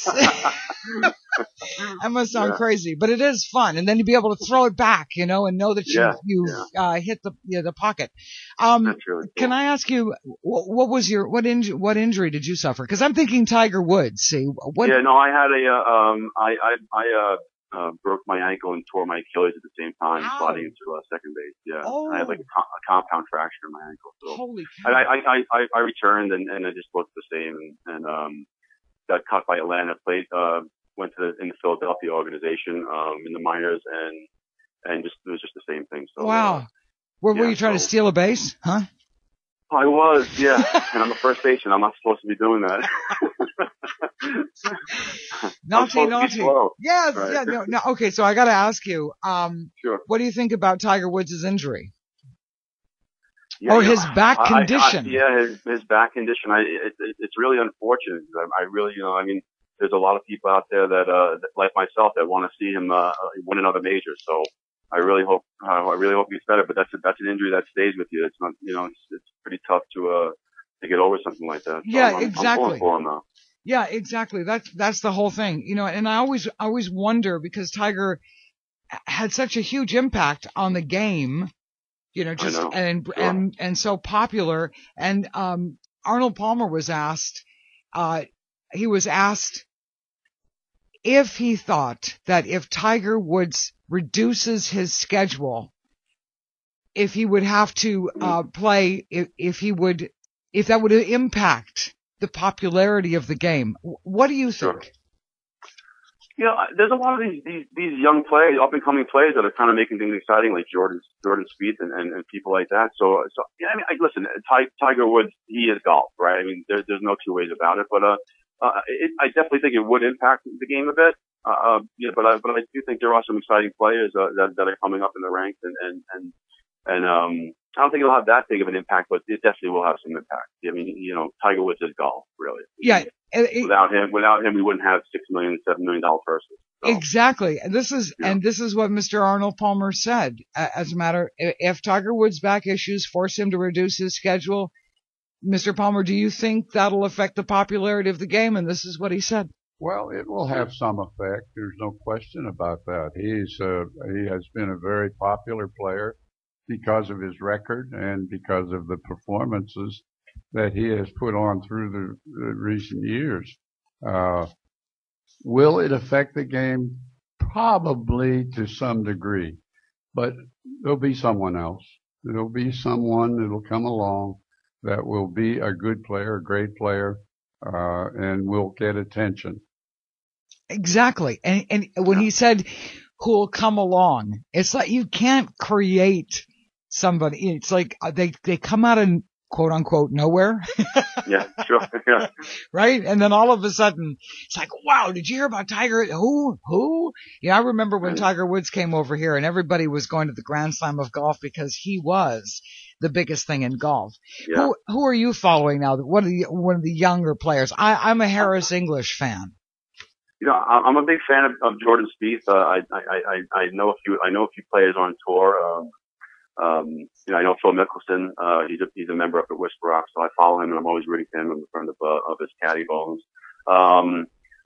That must sound crazy, but it is fun. And then to be able to throw it back, and know that you've hit the pocket. That's really cool. Can I ask you, what injury did you suffer? Because I'm thinking Tiger Woods. See, what? Yeah, no, I had I broke my ankle and tore my Achilles at the same time, sliding into second base. Yeah, I had like a compound fracture in my ankle. So holy cow! I returned and I just looked the same and got cut by Atlanta. Played went to in the Philadelphia organization in the minors and just it was just the same thing. So wow, were you trying to steal a base? Huh? I was, yeah, and I'm a first baseman. I'm not supposed to be doing that. Naughty. Yes, right. yeah, no. Okay, so I got to ask you, sure. What do you think about Tiger Woods' injury? Yeah, or his back condition? His back condition. It's really unfortunate. I really, I mean, there's a lot of people out there that like myself, that want to see him win another major. So I really hope he gets better. But that's an injury that stays with you. It's not, it's pretty tough to get over something like that. So yeah, exactly. I'm pulling for him now. Yeah, exactly. That's the whole thing, and I always wonder, because Tiger had such a huge impact on the game, and so popular. And Arnold Palmer was asked, if he thought that if Tiger Woods reduces his schedule, if he would have to play, if that would impact the popularity of the game. What do you think? Sure. There's a lot of these young players, up and coming players, that are kind of making things exciting, like Jordan Spieth and people like that. So yeah, I mean, listen, Tiger Woods, he is golf, right? I mean, there's no two ways about it. But I definitely think it would impact the game a bit. But I do think there are some exciting players that are coming up in the ranks, and I don't think it'll have that big of an impact, but it definitely will have some impact. I mean, Tiger Woods is golf, really. Yeah. Without him, we wouldn't have $6 million, $7 million purses. So. Exactly. And this is what Mr. Arnold Palmer said. As a matter, if Tiger Woods' back issues force him to reduce his schedule, Mr. Palmer, do you think that'll affect the popularity of the game? And this is what he said. Well, it will have some effect. There's no question about that. He has been a very popular player because of his record and because of the performances that he has put on through the recent years. Will it affect the game? Probably to some degree, but there'll be someone else. There'll be someone that'll come along that will be a good player, a great player, and will get attention. Exactly. And when he said who'll come along, it's like you can't create somebody. It's like they come out of quote unquote nowhere. Yeah, sure. Yeah. Right? And then all of a sudden it's like, wow, did you hear about Tiger? Who? Yeah, I remember when Tiger Woods came over here and everybody was going to the Grand Slam of golf because he was the biggest thing in golf. Yeah. Who are you following now? One of the younger players. I'm a Harris English fan. I'm a big fan of Jordan Spieth. I know a few players on tour. I know Phil Mickelson. He's a member up at Whisper Rock, so I follow him, and I'm always rooting for him in front of his caddy bones.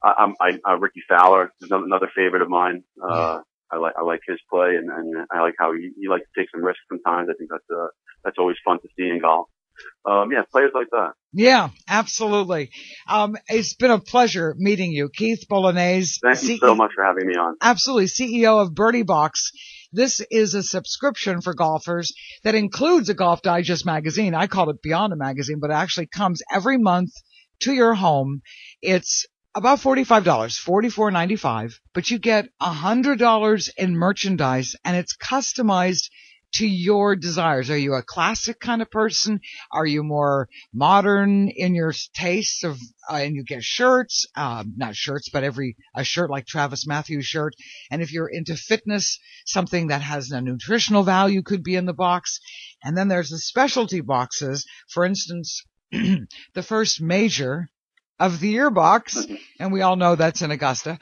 Ricky Fowler is another favorite of mine. I like his play, and I like how he likes to take some risks sometimes. I think that's always fun to see in golf. Players like that. Yeah, absolutely. It's been a pleasure meeting you, Keith Bolognese. Thank you so much for having me on. Absolutely. CEO of Birdie Box. This is a subscription for golfers that includes a Golf Digest magazine. I call it Beyond a Magazine, but it actually comes every month to your home. It's about $45, $44.95, but you get $100 in merchandise, and it's customized to your desires. Are you a classic kind of person? Are you more modern in your tastes of, and you get shirts, not shirts, but a shirt like Travis Matthews shirt. And if you're into fitness, something that has a nutritional value could be in the box. And then there's the specialty boxes. For instance, the first major of the year box, and we all know that's in Augusta.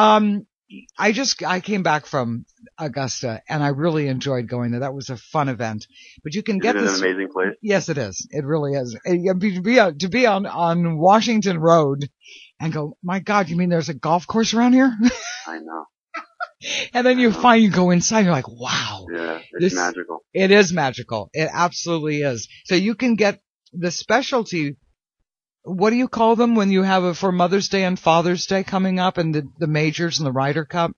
I came back from Augusta, and I really enjoyed going there. That was a fun event. But you can get this. It's an amazing place. Yes, it is. It really is. To be on Washington Road and go, my God, you mean there's a golf course around here? I know. And then you go inside, and you're like, wow. Yeah, it's magical. It is magical. It absolutely is. So you can get the specialty. What do you call them when you have it for Mother's Day and Father's Day coming up, and the majors and the Ryder Cup?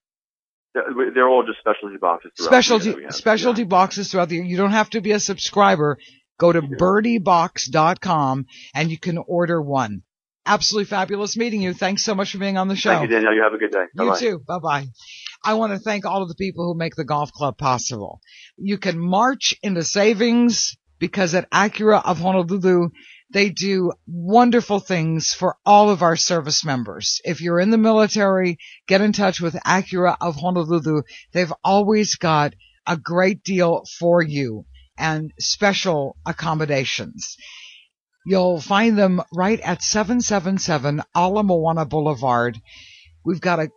They're all just specialty boxes. Specialty boxes throughout the year. You don't have to be a subscriber. Go to birdiebox.com and you can order one. Absolutely fabulous meeting you. Thanks so much for being on the show. Thank you, Danielle. You have a good day. Bye-bye. You too. Bye-bye. I want to thank all of the people who make the golf club possible. You can march into savings because at Acura of Honolulu, they do wonderful things for all of our service members. If you're in the military, get in touch with Acura of Honolulu. They've always got a great deal for you and special accommodations. You'll find them right at 777 Ala Moana Boulevard. We've got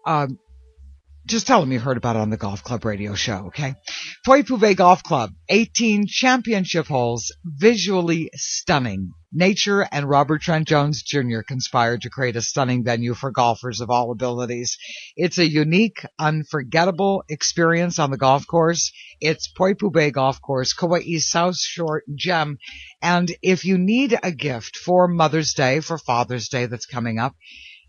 just tell them you heard about it on the Golf Club radio show, okay? Poipuve Golf Club, 18 championship holes, visually stunning. Nature and Robert Trent Jones Jr. conspired to create a stunning venue for golfers of all abilities. It's a unique, unforgettable experience on the golf course. It's Poipuve Golf Course, Kauai's South Shore gem. And if you need a gift for Mother's Day, for Father's Day that's coming up,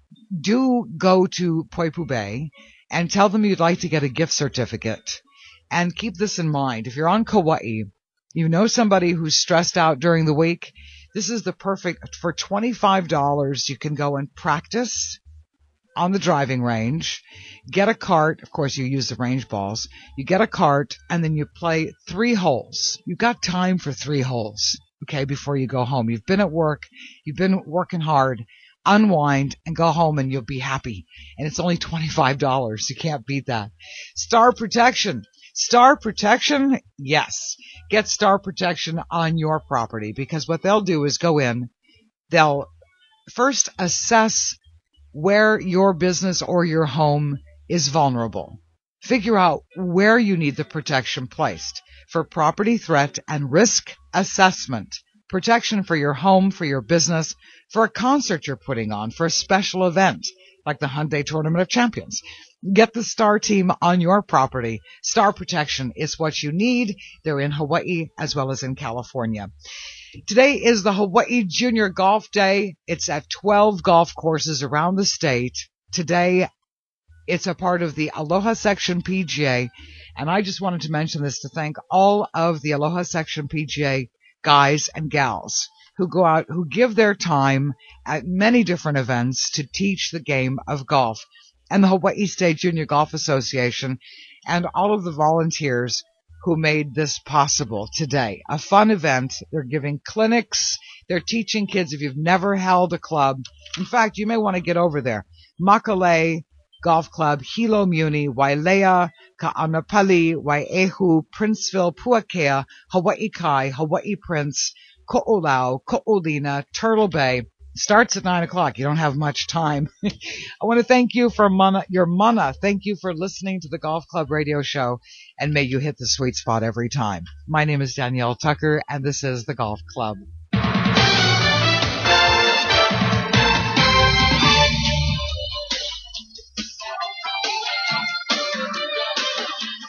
do go to Poipuve and tell them you'd like to get a gift certificate. And keep this in mind. If you're on Kauai, you know somebody who's stressed out during the week, this is the perfect, for $25, you can go and practice on the driving range, get a cart. Of course, you use the range balls. You get a cart, and then you play 3 holes. You've got time for 3 holes, okay, before you go home. You've been at work. You've been working hard. Unwind and go home and you'll be happy. And it's only $25. You can't beat that. Star Protection. Star Protection? Yes. Get Star Protection on your property, because what they'll do is go in. They'll first assess where your business or your home is vulnerable. Figure out where you need the protection placed for property threat and risk assessment. Protection for your home, for your business, for a concert you're putting on, for a special event like the Hyundai Tournament of Champions. Get the Star team on your property. Star Protection is what you need. They're in Hawaii as well as in California. Today is the Hawaii Junior Golf Day. It's at 12 golf courses around the state. Today, it's a part of the Aloha Section PGA. And I just wanted to mention this to thank all of the Aloha Section PGA guys and gals who go out, who give their time at many different events to teach the game of golf, and the Hawaii State Junior Golf Association, and all of the volunteers who made this possible today. A fun event. They're giving clinics. They're teaching kids. If you've never held a club, in fact, you may want to get over there. Makale Golf Club, Hilo Muni, Wailea, Ka'anapali, Wai'ehu, Princeville, Puakea, Hawaii Kai, Hawaii Prince, Ko'olau, Ko'olina, Turtle Bay. Starts at 9 o'clock. You don't have much time. I want to thank you for your mana. Thank you for listening to the Golf Club radio show, and may you hit the sweet spot every time. My name is Danielle Tucker, and this is the Golf Club.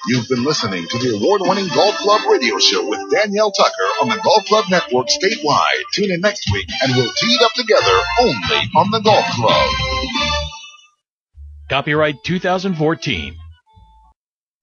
You've been listening to the award-winning Golf Club radio show with Danielle Tucker on the Golf Club Network statewide. Tune in next week and we'll tee it up together only on the Golf Club. Copyright 2014.